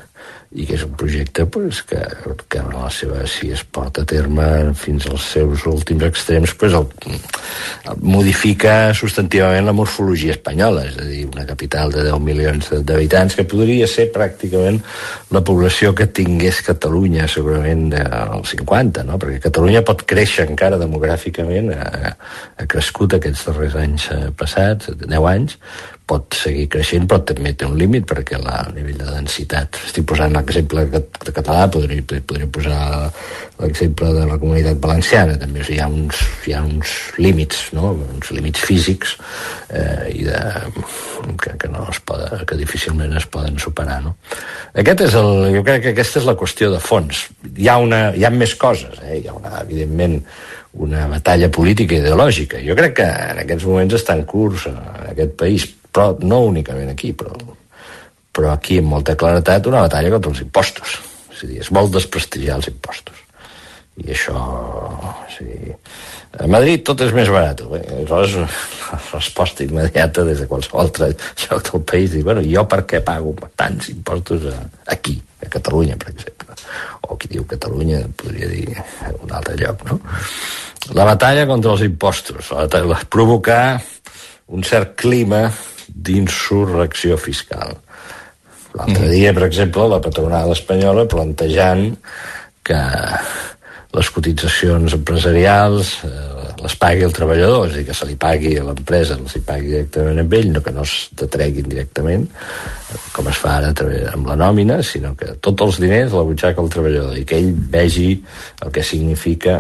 S21: i que és un projecte pues, que, que en la seva, si es porta a terme fins als seus últims extrems, pues, el, el modifica substantivament la morfologia espanyola, és a dir, una capital de deu milions d'habitants que podria ser pràcticament la població que tingués Catalunya segurament als cinquanta, no? Perquè Catalunya pot créixer encara demogràficament, ha, ha crescut aquests darrers anys passats, deu anys, pot seguir creixent, però també té un límit perquè la, el nivell de densitat, estic posant l'exemple de català, podria, podria posar l'exemple de la Comunitat Valenciana, també, o sigui, hi ha uns, hi ha uns límits, no? Uns límits físics eh, i de, que, que, no es poden, que difícilment es poden superar, no? Aquest és el, jo crec que aquesta és la qüestió de fons. Hi ha, una, hi ha més coses, eh? Hi ha una, evidentment, una batalla política i ideològica. Jo crec que en aquests moments està en curs en aquest país, però no únicament aquí, però, però aquí amb molta claretat una batalla contra els impostos. És a dir, es vol desprestigiar els impostos. I això... O sigui, a Madrid tot és més barat. Bé, aleshores, la resposta immediata des de qualsevol altre lloc del país diu, bueno, jo per què pago tants impostos aquí, a Catalunya, per exemple? O qui diu Catalunya podria dir a un altre lloc, no? La batalla contra els impostos, la batalla, provocar un cert clima d'insurrecció fiscal. L'altre dia, per exemple, la patronal espanyola plantejant que les cotitzacions empresarials eh, les pagui el treballador, és a dir, que se li pagui a l'empresa, se li pagui directament amb ell, no que no es detreguin directament, com es fa ara amb la nòmina, sinó que tots els diners la butxaca al treballador i que ell vegi el que significa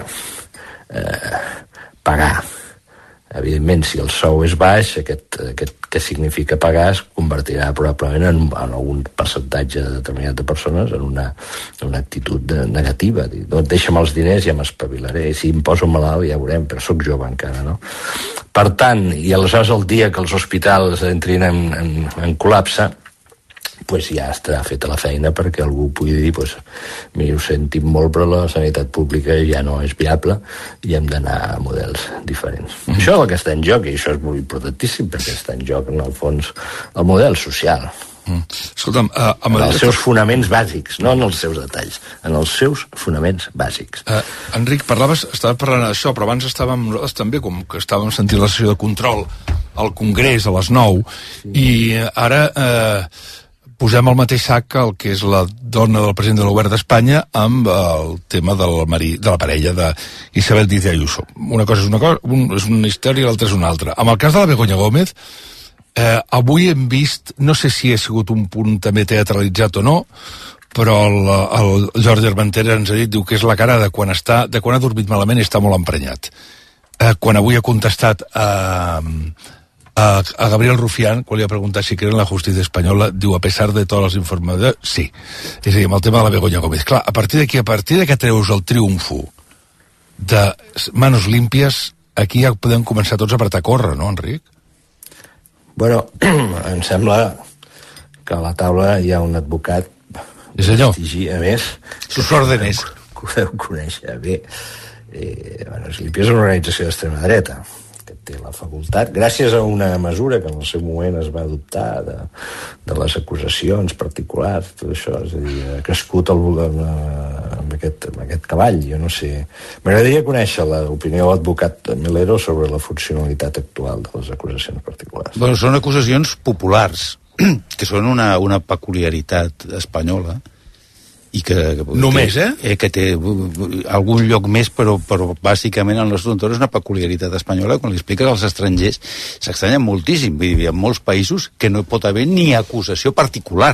S21: eh, pagar. Evidentment, si el sou és baix, aquest, aquest que significa pagar es convertirà probablement en, en algun percentatge determinat de persones en una, en una actitud de, negativa. Dir, no, deixa'm els diners, ja m'espavilaré. Si em poso malalt ja veurem, però sóc jove encara, no? Per tant, i aleshores el dia que els hospitals entrin en, en, en col·lapse, pues ja estarà feta la feina perquè algú pugui dir, pues, mira, ho sentim molt, però la sanitat pública ja no és viable i hem d'anar a models diferents. Mm-hmm. Això és el que està en joc, i això és molt importantíssim, perquè està en joc, en el fons, el model social.
S16: Mm. Escolta'm, a, a
S21: en els seus fonaments bàsics, no en els seus detalls, en els seus fonaments bàsics.
S16: Uh, Enric, parlaves, estaves parlant d'això, però abans estàvem nosaltres també, com que estàvem sentint la sessió de control al Congrés a les nou, sí. I ara... Eh, posem al mateix sac que el que és la dona del president del govern d'Espanya amb el tema del marí, de la parella d'Isabel Díaz Ayuso. Una cosa és una cosa, un, és una història i l'altra és una altra. Amb el cas de la Begoña Gómez, eh, avui hem vist, no sé si ha sigut un punt també teatralitzat o no, però el, el Jordi Armentera ens ha dit, diu que és la cara de quan, està, de quan ha dormit malament i està molt emprenyat. Eh, quan avui ha contestat a... Eh, A, a Gabriel Rufián, quan li ha preguntat si creen la justícia espanyola, diu, a pesar de totes les informacions, sí. És a dir, amb el tema de la Begoña Gómez. Clar, a partir d'aquí, a partir de que treus el triomfo de manos límpies, aquí ja podem començar tots a apretar a córrer, no, Enric?
S21: Bueno, em sembla que a la taula hi ha un advocat
S16: és allò?
S21: A més,
S16: sus órdenes.
S21: Que ho deu conèixer bé. Eh, bueno, Límpia és una organització d'extrema dreta, té la facultat, gràcies a una mesura que en el seu moment es va adoptar de, de les acusacions particulars, tot això, és a dir, ha crescut el, amb aquest, amb aquest cavall, jo no sé. M'agradaria conèixer l'opinió de l'advocat Melero sobre la funcionalitat actual de les acusacions particulars.
S3: Bueno, són acusacions populars, que són una, una peculiaritat espanyola, i que, que
S16: només,
S3: que,
S16: eh?
S3: que té algun lloc més, però, però bàsicament el nostre entorn és una peculiaritat espanyola. Quan li expliques als estrangers s'extranyen moltíssim. Vull dir, hi ha molts països que no hi pot haver ni acusació particular,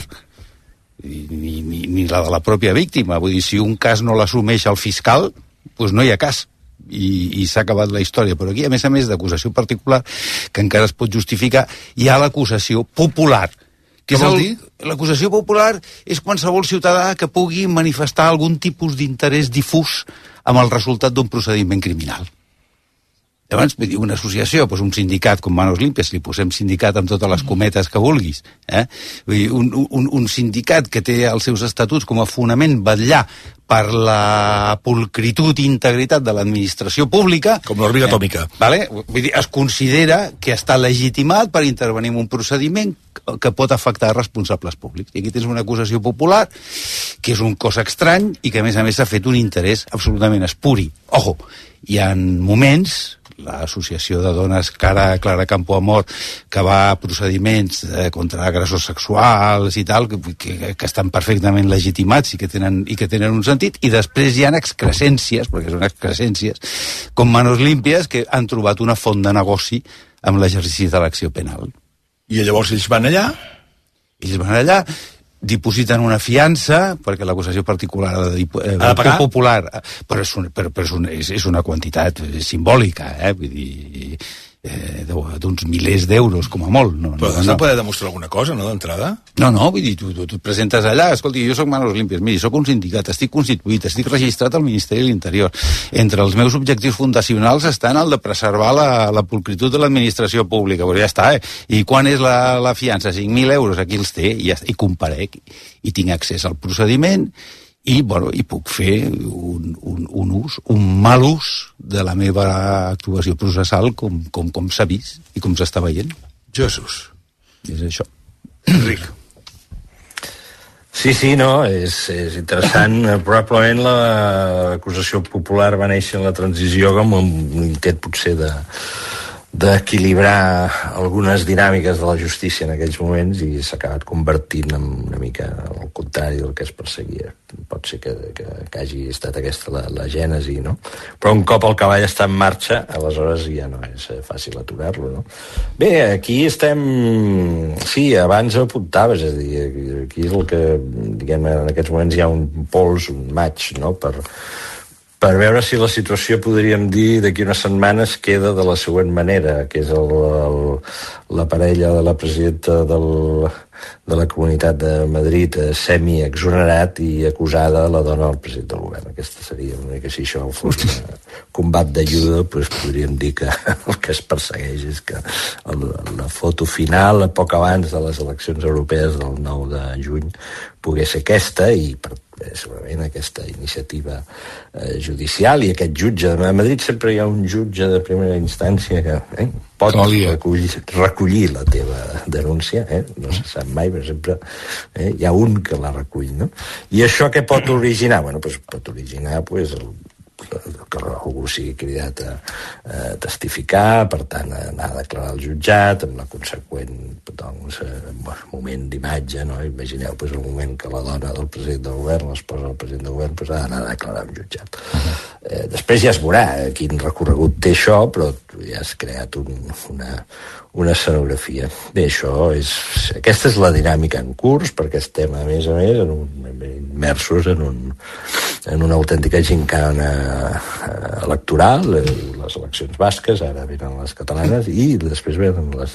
S3: ni, ni, ni la de la pròpia víctima. Vull dir, si un cas no l'assumeix el fiscal, doncs no hi ha cas, i, i s'ha acabat la història. Però aquí, a més a més d'acusació particular, que encara es pot justificar, hi ha l'acusació popular. Què vol dir? L'acusació popular és qualsevol ciutadà que pugui manifestar algun tipus d'interès difús amb el resultat d'un procediment criminal. Llavors, vull dir, una associació, doncs un sindicat com Manos Limpias, li posem sindicat amb totes les cometes que vulguis, eh? Vull dir, un, un, un sindicat que té els seus estatuts com a fonament vetllar per la pulcritud i integritat de l'administració pública...
S16: Com l'orbiga atòmica.
S3: Eh, vale? Vull dir, es considera que està legitimat per intervenir en un procediment que pot afectar responsables públics. I aquí tens una acusació popular, que és un cos estrany i que, a més a més, s'ha fet un interès absolutament espuri. Ojo, hi ha moments... l'associació de dones Clara, Clara Campoamor, que va a procediments eh, contra agressors sexuals i tal, que, que, que estan perfectament legitimats i que, tenen, i que tenen un sentit, i després hi ha excrescències, perquè són excrescències, com Manos Limpias, que han trobat una font de negoci amb l'exercici de l'acció penal.
S16: I llavors ells van allà?
S3: Ells van allà, dipositen una fiança, perquè l'acusació particular de, eh,
S16: ha de pagar?
S3: Popular, però, és, un, però, però és, un, és, és una quantitat simbòlica, eh? Vull dir, eh, d'uns milers d'euros, com a molt. No,
S16: però
S3: no,
S16: has
S3: no.
S16: de poder demostrar alguna cosa, no, d'entrada?
S3: No, no, vull dir, tu, tu, tu et presentes allà, escolti, jo soc Manos Limpias, miri, soc un sindicat, estic constituït, estic registrat al Ministeri de l'Interior. Entre els meus objectius fundacionals estan el de preservar la, la pulcritud de l'administració pública. Però ja està, eh? I quan és la, la fiança? cinc mil euros, aquí els té, i, ja, i comparec, i tinc accés al procediment, i, bueno, i puc fer un, un, un ús, un mal ús de la meva actuació processal com, com, com s'ha vist i com s'està veient.
S16: Jesús.
S3: És això.
S16: Enric.
S21: Sí, sí, no, és, és interessant. Probablement l'acusació popular va néixer en la transició com un intent potser de d'equilibrar algunes dinàmiques de la justícia en aquells moments i s'ha acabat convertint en una mica al contrari del que es perseguia. Pot ser que, que, que hagi estat aquesta la, la gènesi, no? Però un cop el cavall està en marxa, aleshores ja no és fàcil aturar-lo, no? Bé, aquí estem... Sí, abans apuntaves, és a dir, aquí és el que, diguem, en aquests moments hi ha un pols, un match, no?, per... per veure si la situació, podríem dir, d'aquí unes setmanes queda de la següent manera, que és el, el, la parella de la presidenta del, de la Comunitat de Madrid semi-exonerat i acusada la dona del president del govern. Aquesta seria una mica, si això fos un combat de judo, doncs podríem dir que el que es persegueix és que el, la foto final, poc abans de les eleccions europees del nou de juny, pogués ser aquesta, i per Eh, segurament aquesta iniciativa eh, judicial i aquest jutge de Madrid. Sempre hi ha un jutge de primera instància que eh, pot recollir, recollir la teva denúncia, eh? No se sap mai, però sempre eh, hi ha un que la recull, no? I això què pot originar? Bueno, doncs pot originar pues, el que algú sigui cridat a, a testificar, per tant a anar a declarar al jutjat amb la conseqüent doncs, moment d'imatge, no? Imagineu pues, el moment que la dona del president del govern, l'esposa del president del govern, pues, ha d'anar a declarar al jutjat. Uh-huh. eh, després ja es veurà quin recorregut té això, però ja has creat un, una, una escenografia. Bé, això és... Aquesta és la dinàmica en curs, perquè estem, a més a més, en un, immersos en, un, en una autèntica gincana electoral, les eleccions basques, ara venen les catalanes, i després venen les,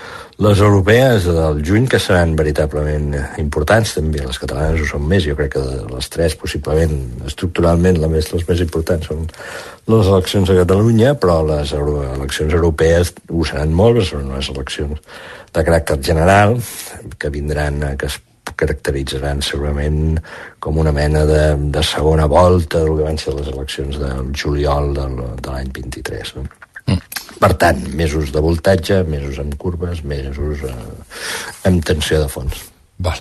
S21: les europees del juny, que seran veritablement importants, també les catalanes ho són més, jo crec que les tres, possiblement, estructuralment, les més, les més importants són les eleccions a Catalunya, però les euro, eleccions europees ho seran molt, són unes eleccions de caràcter general, que vindran, que es caracteritzaran segurament com una mena de, de segona volta del que van ser les eleccions del juliol del, de l'any vint-i-tres, no? Mm. Per tant, mesos de voltatge, mesos amb curves, mesos eh, amb tensió de fons.
S16: Val.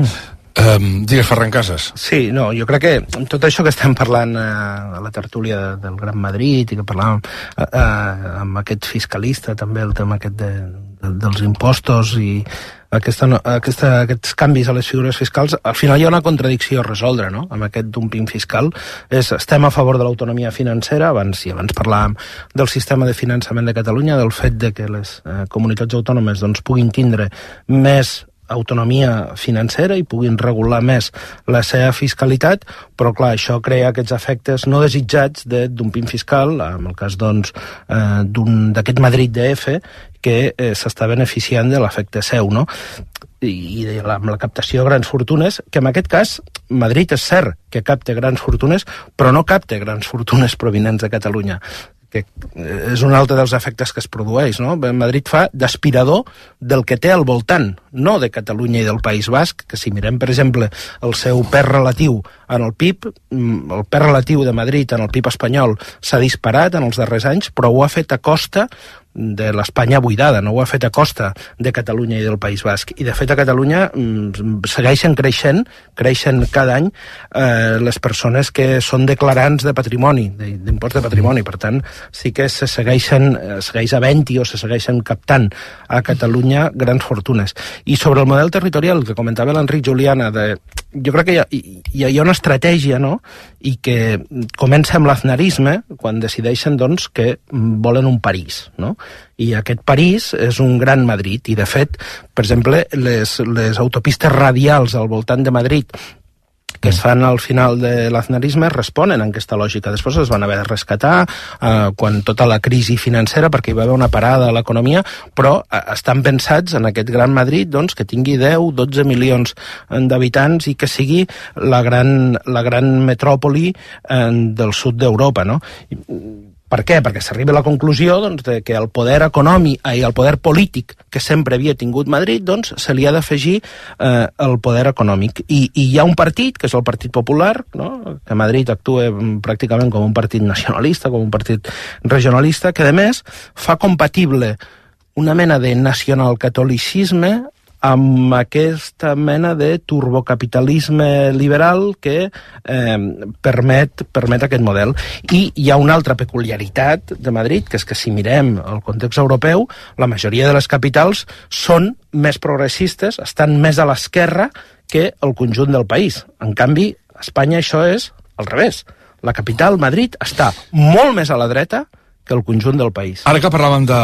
S16: Um, digues, Ferran Casas.
S7: Sí, no, jo crec que tot això que estem parlant eh, a la tertúlia de, del Gran Madrid i que parlàvem eh, eh, amb aquest fiscalista també, el tema aquest de, de, dels impostos i aquesta, aquesta, aquests canvis a les figures fiscals, al final hi ha una contradicció a resoldre, no?, amb aquest dumping fiscal. És, estem a favor de l'autonomia financera, abans i abans parlàvem del sistema de finançament de Catalunya, del fet de que les eh, comunitats autònomes doncs, puguin tindre més autonomia financera i puguin regular més la seva fiscalitat, però clar, això crea aquests efectes no desitjats de dumping fiscal, en el cas doncs eh, d'aquest Madrid D F, que eh, s'està beneficiant de l'efecte seu, no? I, i de la, amb la captació de grans fortunes, que en aquest cas Madrid és cert que capta grans fortunes, però no capta grans fortunes provinents de Catalunya, que és un altre dels efectes que es produeix, no? Madrid fa d'aspirador del que té al voltant, no de Catalunya i del País Basc, que si mirem, per exemple, el seu pes relatiu en el P I B, el pes relatiu de Madrid en el P I B espanyol s'ha disparat en els darrers anys, però ho ha fet a costa de l'Espanya buidada, no ho ha fet a costa de Catalunya i del País Basc. I de fet a Catalunya mm, segueixen creixent, creixen cada any eh, les persones que són declarants de patrimoni, d'impost de patrimoni. Per tant, sí que se segueixen, segueix havent-hi o se segueixen captant a Catalunya grans fortunes. I sobre el model territorial que comentava l'Enric Juliana, de, jo crec que hi ha, hi ha, hi ha una estratègia, no?, i que comença amb l'aznarisme quan decideixen doncs, que volen un París, no? I aquest París és un gran Madrid, i de fet, per exemple, les, les autopistes radials al voltant de Madrid que es fan al final de l'aznarisme responen a aquesta lògica. Després es van haver de rescatar eh, quan tota la crisi financera, perquè hi va haver una parada a l'economia, però eh, estan pensats en aquest gran Madrid doncs, que tingui deu, dotze milions d'habitants i que sigui la gran, la gran metròpoli eh, del sud d'Europa, no? I, per què? Perquè s'arriba a la conclusió doncs, de que el poder econòmic i el poder polític que sempre havia tingut Madrid doncs, se li ha d'afegir eh, el poder econòmic. I, I hi ha un partit, que és el Partit Popular, no? Que a Madrid actua pràcticament com un partit nacionalista, com un partit regionalista, que a més fa compatible una mena de nacionalcatolicisme amb aquesta mena de turbocapitalisme liberal que eh, permet, permet aquest model. I hi ha una altra peculiaritat de Madrid, que és que si mirem el context europeu, la majoria de les capitals són més progressistes, estan més a l'esquerra que el conjunt del país. En canvi, a Espanya això és al revés. La capital, Madrid, està molt més a la dreta que el conjunt del país.
S16: Ara que parlàvem de...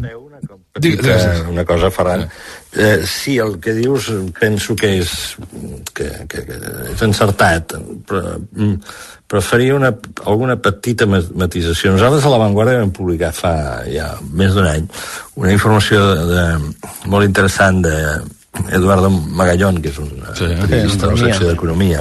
S21: Petita, una cosa, Ferran. Eh, sí, el que dius penso que és, que, que, que és encertat, però, però faria una, alguna petita matisació. Nosaltres a La Vanguardia vam publicar fa ja més d'un any una informació de, de, molt interessant de Eduardo Magallón, que és un sí, periodista de la secció d'Economia,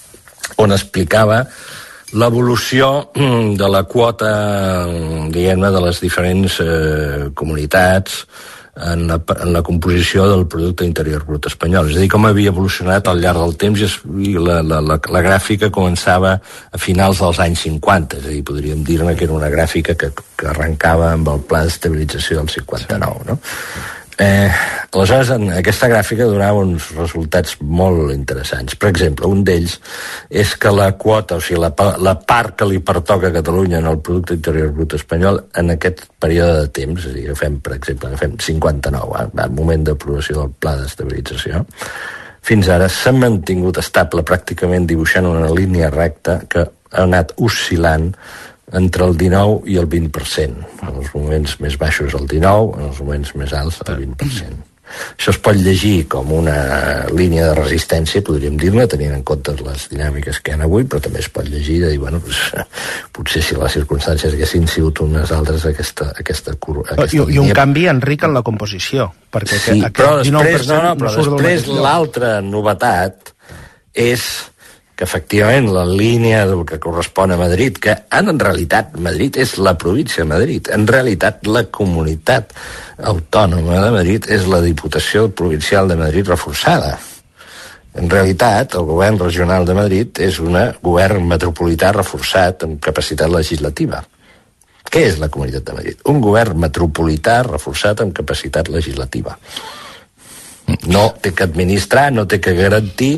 S21: on explicava l'evolució de la quota, diguem-ne, de les diferents eh, comunitats en la, en la composició del producte interior brut espanyol. És a dir, com havia evolucionat al llarg del temps, i la, la, la, la gràfica començava a finals dels anys cinquanta, és a dir, podríem dir-ne que era una gràfica que, que arrencava amb el pla d'estabilització del cinquanta-nou, no? Eh, aleshores, en aquesta gràfica donava uns resultats molt interessants. Per exemple, un d'ells és que la quota, o sigui, la, la part que li pertoca a Catalunya en el producte interior brut espanyol en aquest període de temps, és a dir, agafem, per exemple, agafem cinquanta-nou, eh, al moment d'aprovació del pla d'estabilització, fins ara s'ha mantingut estable, pràcticament dibuixant una línia recta que ha anat oscil·lant entre el dinou i el vint per cent. En els moments més baixos el dinou, en els moments més alts el vint per cent. Això es pot llegir com una línia de resistència, podríem dir-ne, tenint en compte les dinàmiques que hi ha avui, però també es pot llegir de dir, bueno, doncs, potser si les circumstàncies haguessin sigut unes altres, aquesta, aquesta, aquesta
S7: I,
S21: línia...
S7: I un canvi, Enric, en la composició. Perquè
S21: sí, però després, no, no, però
S7: no
S21: després l'altra novetat és que efectivament la línia del que correspon a Madrid, que en realitat Madrid és la província de Madrid, en realitat la comunitat autònoma de Madrid és la Diputació Provincial de Madrid reforçada. En realitat, el govern regional de Madrid és un govern metropolità reforçat amb capacitat legislativa. Què és la Comunitat de Madrid? Un govern metropolità reforçat amb capacitat legislativa. No té que administrar, no té que garantir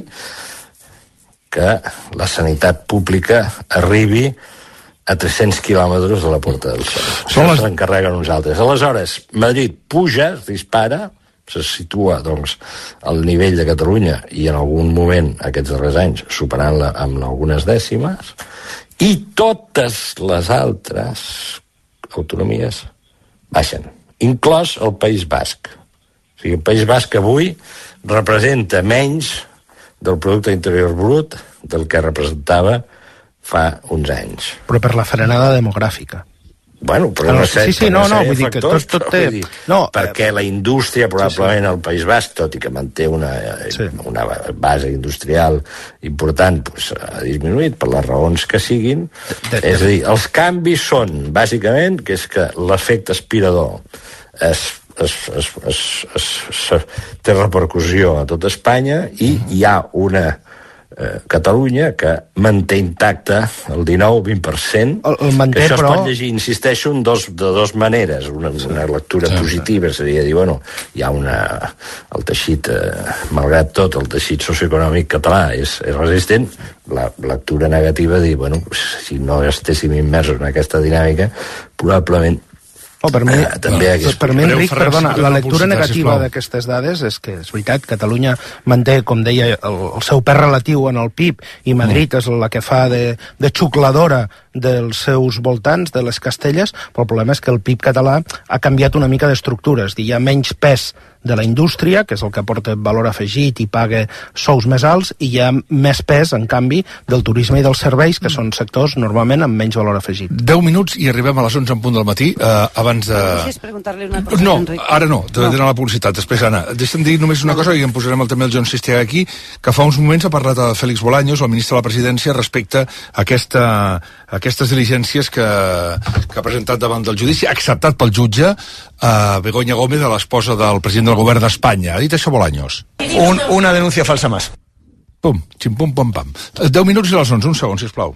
S21: que la sanitat pública arribi a tres-cents quilòmetres de la Porta del Sol. Això les... s'encarreguen uns altres. Aleshores, Madrid puja, es dispara, se situa doncs, al nivell de Catalunya i en algun moment, aquests darrers anys, superant-la amb algunes dècimes, i totes les altres autonomies baixen, inclòs el País Basc. O sigui, el País Basc avui representa menys del producte interior brut del que representava fa uns anys.
S7: Però per la frenada demogràfica.
S21: Bueno, però
S7: no,
S21: no sé,
S7: sí, sí, no, no, vull dir que tot, tot té...
S21: Dir,
S7: no,
S21: perquè la indústria probablement sí, sí. al País Basc, tot i que manté una, sí. una base industrial important, pues, ha disminuït per les raons que siguin. De, de, és a dir, els canvis són, bàsicament, que és que l'efecte aspirador es, es, es, es, es, es, té repercussió a tot Espanya i hi ha una... Eh, Catalunya, que manté intacte el dinou vint per cent,
S7: el, el manté,
S21: que això
S7: però...
S21: es pot llegir, insisteixo, en dos, de dues maneres. Una, una lectura sí, positiva seria dir, bueno, hi ha una... el teixit, eh, malgrat tot, el teixit socioeconòmic català és, és resistent. La lectura negativa dir, bueno, si no estéssim immersos en aquesta dinàmica, probablement
S7: Oh, per mi,
S21: eh, també
S7: per, per mi Enric, perdona, la lectura negativa d'aquestes dades és que, és veritat, Catalunya manté, com deia, el, el seu pes relatiu en el P I B, i Madrid mm. és la que fa de, de xucladora dels seus voltants, de les Castelles, però el problema és que el P I B català ha canviat una mica d'estructures, hi ha menys pes de la indústria, que és el que aporta valor afegit i paga sous més alts, i hi ha més pes, en canvi, del turisme i dels serveis, que són sectors normalment amb menys valor afegit.
S16: deu minuts i arribem a les onze en punt del matí, eh, abans de...
S4: Deixes preguntar-li una cosa,
S16: no,
S4: Enric.
S16: ara no, t'he d'anar a la publicitat, després, Anna. Deixa'm dir només una cosa, i en posarem el, també el John Sistiaga aquí, que fa uns moments ha parlat a Félix Bolaños, el ministre de la Presidència, respecte a aquesta, a aquestes diligències que, que ha presentat davant del judici, acceptat pel jutge, a Begoña Gómez, a l'esposa del president del govern d'Espanya. Ha dit això Bolaños?
S5: Un, una denuncia falsa más.
S16: Pum, ximpum, pam, pam. deu minuts i les onze, un segon, sisplau.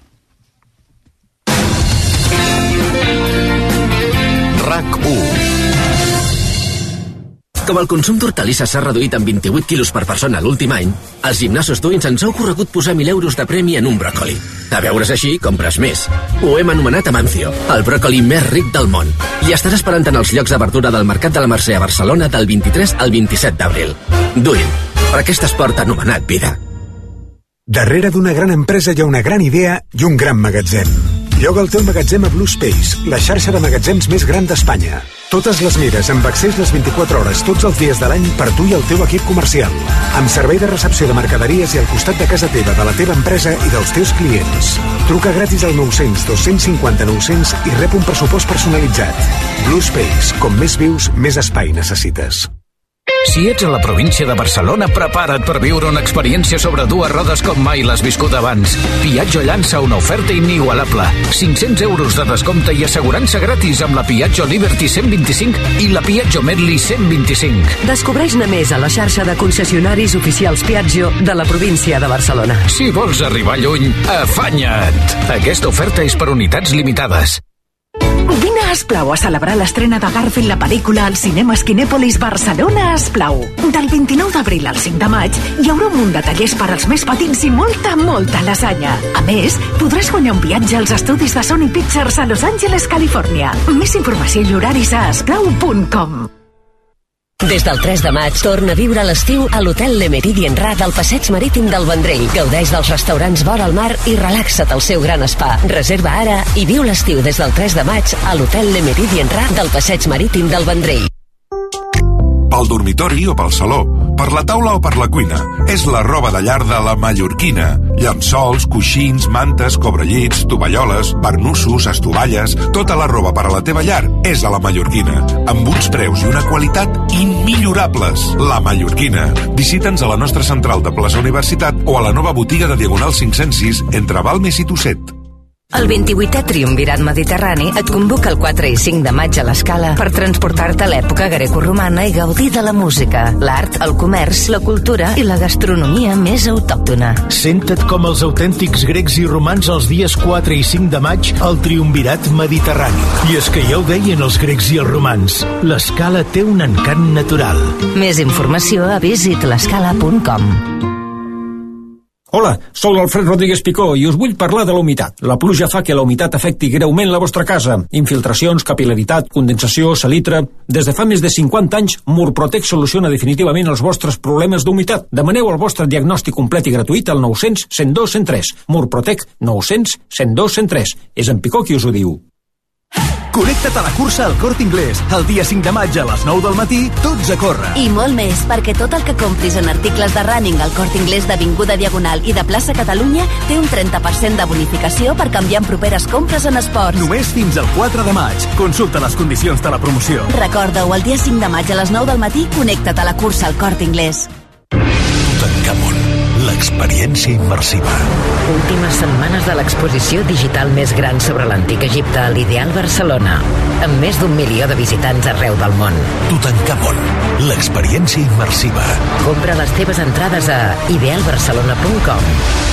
S6: RAC u. Com el consum d'hortalisses s'ha reduït en vint-i-vuit quilos per persona l'últim any, als gimnasos Twins ens heu corregut posar mil euros de premi en un bròcoli. A veure's així, compres més. Ho hem anomenat Amancio, el bròcoli més ric del món. I estarà esperant en els llocs de verdura del Mercat de la Mercè a Barcelona del vint-i-tres al vint-i-set d'abril. Duin, per aquest esport anomenat vida.
S8: Darrere d'una gran empresa hi ha una gran idea i un gran magatzem. Lloga el teu magatzem a Blue Space, la xarxa de magatzems més gran d'Espanya. Totes les mires amb accés les vint-i-quatre hores tots els dies de l'any per tu i el teu equip comercial. Amb servei de recepció de mercaderies i al costat de casa teva, de la teva empresa i dels teus clients. Truca gratis al nou-cents dos-cents cinquanta nou-cents i rep un pressupost personalitzat. Blue Space, com més vius, més espai necessites.
S22: Si ets a la província de Barcelona, prepara't per viure una experiència sobre dues rodes com mai l'has viscut abans. Piaggio llança una oferta inigualable. cinc-cents euros de descompte i assegurança gratis amb la Piaggio Liberty cent vint-i-cinc i la Piaggio Medley cent vint-i-cinc.
S23: Descobreix-ne més a la xarxa de concessionaris oficials Piaggio de la província de Barcelona.
S22: Si vols arribar lluny, afanya't! Aquesta oferta és per unitats limitades.
S23: Vine a Esplau a celebrar l'estrena de Garfield, la pel·lícula al Cinemes Kinèpolis Barcelona a Esplau. Del vint-i-nou d'abril al cinc de maig hi haurà un munt de tallers per als més petits i molta, molta lasanya. A més, podràs guanyar un viatge als estudis de Sony Pictures a Los Angeles, Califòrnia. Més informació i horaris a esplau punt com.
S25: Des del tres de maig, torna a viure l'estiu a l'Hotel Le Méridien Rat del Passeig Marítim del Vendrell. Gaudeix dels restaurants vora el mar i relaxa't al seu gran spa. Reserva ara i viu l'estiu des del tres de maig a l'Hotel Le Méridien Rat del Passeig Marítim del Vendrell.
S26: Pel dormitori o pel saló, per la taula o per la cuina. És la roba de llar de la Mallorquina. Llençols, coixins, mantes, cobrellits, tovalloles, barnussos, estovalles... Tota la roba per a la teva llar és a la Mallorquina. Amb uns preus i una qualitat immillorables. La Mallorquina. Visita'ns a la nostra central de plaça Universitat o a la nova botiga de Diagonal cinc-cents sis entre Balmes i Tosset.
S25: El vint-i-vuitè Triumvirat Mediterrani et convoca el quatre i cinc de maig a l'Escala per transportar-te a l'època grecoromana i gaudir de la música, l'art, el comerç, la cultura i la gastronomia més autòctona.
S22: Senta't com els autèntics grecs i romans els dies quatre i cinc de maig al Triumvirat Mediterrani. I és que ja ho deien els grecs i els romans, l'Escala té un encant natural.
S25: Més informació a visit l'escala punt com.
S1: Hola, sóc l'Alfred Rodríguez Picó i us vull parlar de la humitat. La pluja fa que la humitat afecti greument la vostra casa. Infiltracions, capil·laritat, condensació, salitre... Des de fa més de cinquanta anys, Murprotec soluciona definitivament els vostres problemes d'humitat. Demaneu el vostre diagnòstic complet i gratuït al nou cents, cent dos, cent tres. Murprotec nou cents, cent dos, cent tres. És en Picó qui us ho diu.
S12: Connecta't a la cursa al Corte Inglés. El dia cinc de maig a les nou del matí, tots a córrer.
S13: I molt més, perquè tot el que compris en articles de running al Corte Inglés d'Avinguda Diagonal i de Plaça Catalunya té un trenta per cent de bonificació per canviar en properes compres en esports.
S12: Només fins al quatre de maig. Consulta les condicions de la promoció.
S13: Recorda-ho, el dia cinc de maig a les nou del matí, connecta't a la cursa al Corte Inglés.
S22: Tutankamon, l'experiència immersiva.
S25: Últimes setmanes de l'exposició digital més gran sobre l'antic Egipte a l'Ideal Barcelona, amb més d'un milió de visitants arreu del món.
S22: Tutankamon, l'experiència immersiva.
S25: Compra les teves entrades a ideal barcelona punt com.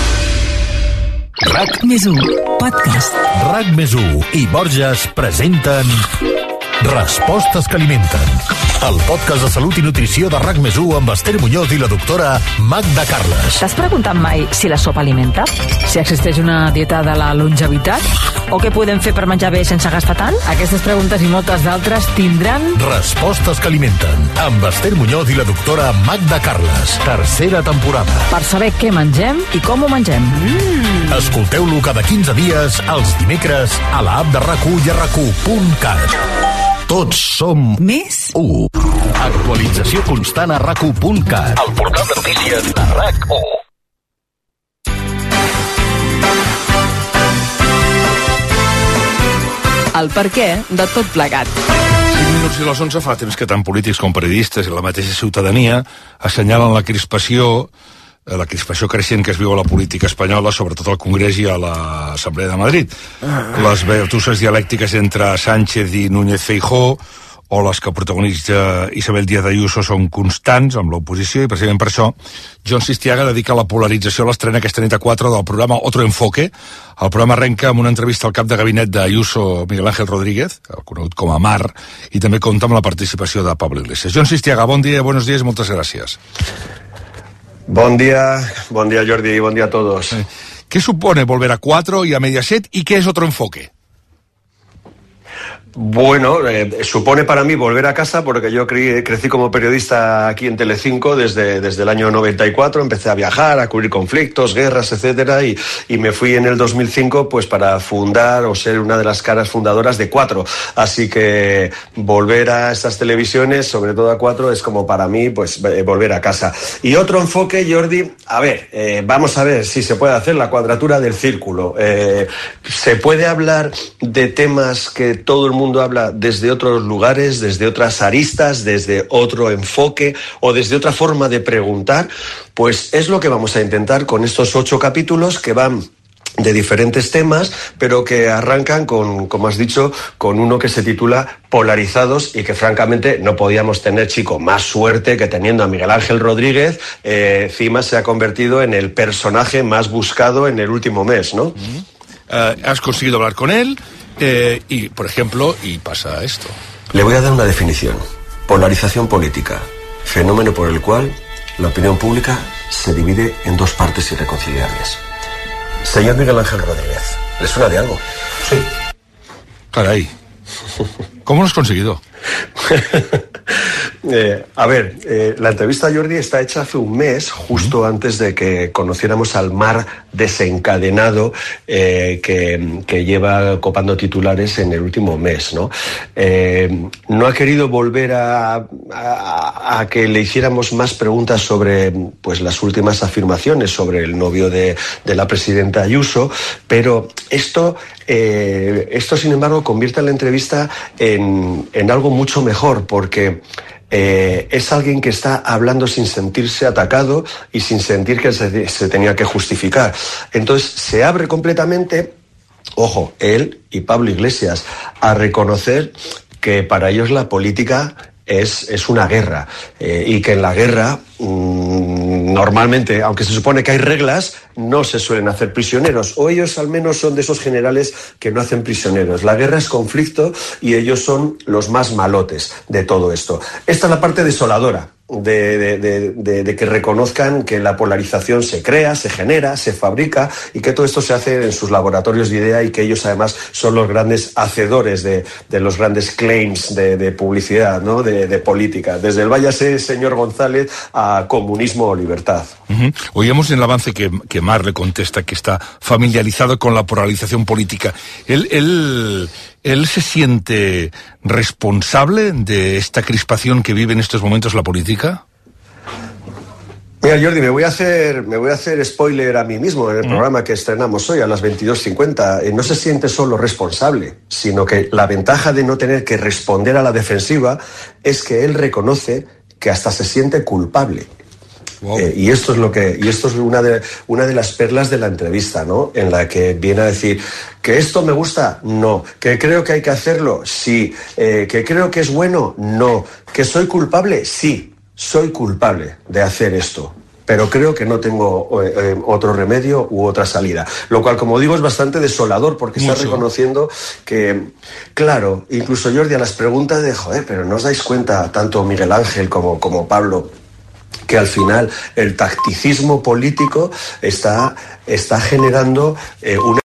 S22: RAC més u, podcast. RAC més u i Borges presenten Respostes que alimenten, el podcast de salut i nutrició de RAC més u amb Esther Muñoz i la doctora Magda Carles.
S14: T'has preguntat mai si la sopa alimenta? Si existeix una dieta de la longevitat? O què podem fer per menjar bé sense gastar tant? Aquestes preguntes i moltes d'altres tindran...
S22: Respostes que alimenten, amb Esther Muñoz i la doctora Magda Carles. Tercera temporada.
S14: Per saber què mengem i com ho mengem.
S22: Mm. Escolteu-lo cada quinze dies, els dimecres, a l'app de RAC u i a rac u punt cat. Tots som
S23: més
S22: u. Actualització constant a rac u punt cat. El portal de notícies de RAC u.
S15: El perquè de tot plegat.
S16: cinc minuts i les onze fa temps que tant polítics com periodistes i la mateixa ciutadania assenyalen la crispació la crispació creixent que es viu a la política espanyola, sobretot al Congrés i a l'Assemblea de Madrid. Les vertusses dialèctiques entre Sánchez i Núñez Feijóo o les que protagonitza Isabel Díaz Ayuso són constants amb l'oposició i precisament per això Jon Sistiaga dedica la polarització a l'estrena aquesta nit a quatre del programa Otro Enfoque. El programa arrenca amb una entrevista al cap de gabinet d'Ayuso, Miguel Ángel Rodríguez, el conegut com a Mar, i també compta amb la participació de Pablo Iglesias. Jon Sistiaga, bon dia, buenos días y moltes gràcies.
S18: Bon día, bon día Jordi, bon día a todos.
S16: ¿Qué supone volver a Cuatro y a Mediaset y qué es Otro Enfoque?
S18: Bueno, eh, supone para mí volver a casa porque yo cre crecí como periodista aquí en Telecinco desde, desde el año noventa y cuatro, empecé a viajar, a cubrir conflictos, guerras, etcétera, y, y me fui en el dos mil cinco pues para fundar o ser una de las caras fundadoras de Cuatro. Así que volver a estas televisiones, sobre todo a Cuatro, es como para mí pues eh, volver a casa. Y Otro Enfoque, Jordi, a ver, eh, vamos a ver si se puede hacer la cuadratura del círculo. Eh, se puede hablar de temas que todo el mundo habla desde otros lugares, desde otras aristas, desde otro enfoque o desde otra forma de preguntar, pues es lo que vamos a intentar con estos ocho capítulos que van de diferentes temas, pero que arrancan con, como has dicho, con uno que se titula Polarizados y que francamente no podíamos tener, chico, más suerte que teniendo a Miguel Ángel Rodríguez, eh, encima se ha convertido en el personaje más buscado en el último mes, ¿no?
S16: Uh-huh. Uh, has conseguido hablar con él eh, y, por ejemplo, y pasa esto.
S18: Le voy a dar una definición. Polarización política, fenómeno por el cual la opinión pública se divide en dos partes irreconciliables. Señor Miguel Ángel Rodríguez, ¿le suena de algo? Sí.
S16: Caray. ¿Cómo lo has conseguido?
S18: eh, a ver, eh, la entrevista a Jordi está hecha hace un mes, justo antes de que conociéramos al mar desencadenado eh, que, que lleva copando titulares en el último mes, ¿no? Eh, no ha querido volver a, a, a que le hiciéramos más preguntas sobre pues, las últimas afirmaciones sobre el novio de, de la presidenta Ayuso, pero esto, eh, esto sin embargo, convierte la entrevista en, en algo mucho mejor, porque eh, es alguien que está hablando sin sentirse atacado y sin sentir que se, se tenía que justificar. Entonces se abre completamente ojo, él y Pablo Iglesias, a reconocer que para ellos la política es, es una guerra, eh, y que en la guerra mmm, normalmente, aunque se supone que hay reglas, no se suelen hacer prisioneros, o ellos al menos son de esos generales que no hacen prisioneros. La guerra es conflicto y ellos son los más malotes de todo esto. Esta es la parte desoladora. De, de, de, de, de que reconozcan que la polarización se crea, se genera, se fabrica y que todo esto se hace en sus laboratorios de idea y que ellos además son los grandes hacedores de, de los grandes claims de, de publicidad, ¿no? de, de política. Desde el váyase, señor González, a comunismo o libertad.
S16: Uh-huh. Oíamos en el avance que, que Mar le contesta que está familiarizado con la polarización política. Él, él, él se siente responsable de esta crispación que vive en estos momentos la política.
S18: Mira, Jordi, me voy a hacer, me voy a hacer spoiler a mí mismo en el mm. programa que estrenamos hoy a las veintidós cincuenta. Eh, no se siente solo responsable, sino que la ventaja de no tener que responder a la defensiva es que él reconoce que hasta se siente culpable. Wow. Eh, y esto es lo que, y esto es una de, una de las perlas de la entrevista, ¿no? En la que viene a decir que esto me gusta, no, que creo que hay que hacerlo, sí, eh, que creo que es bueno, no, que soy culpable, sí. Soy culpable de hacer esto, pero creo que no tengo eh, otro remedio u otra salida. Lo cual, como digo, es bastante desolador porque Mucho. Está reconociendo que, claro, incluso Jordi, a las preguntas de, joder, pero ¿no os dais cuenta, tanto Miguel Ángel como, como Pablo, que al final el tacticismo político está, está generando eh, una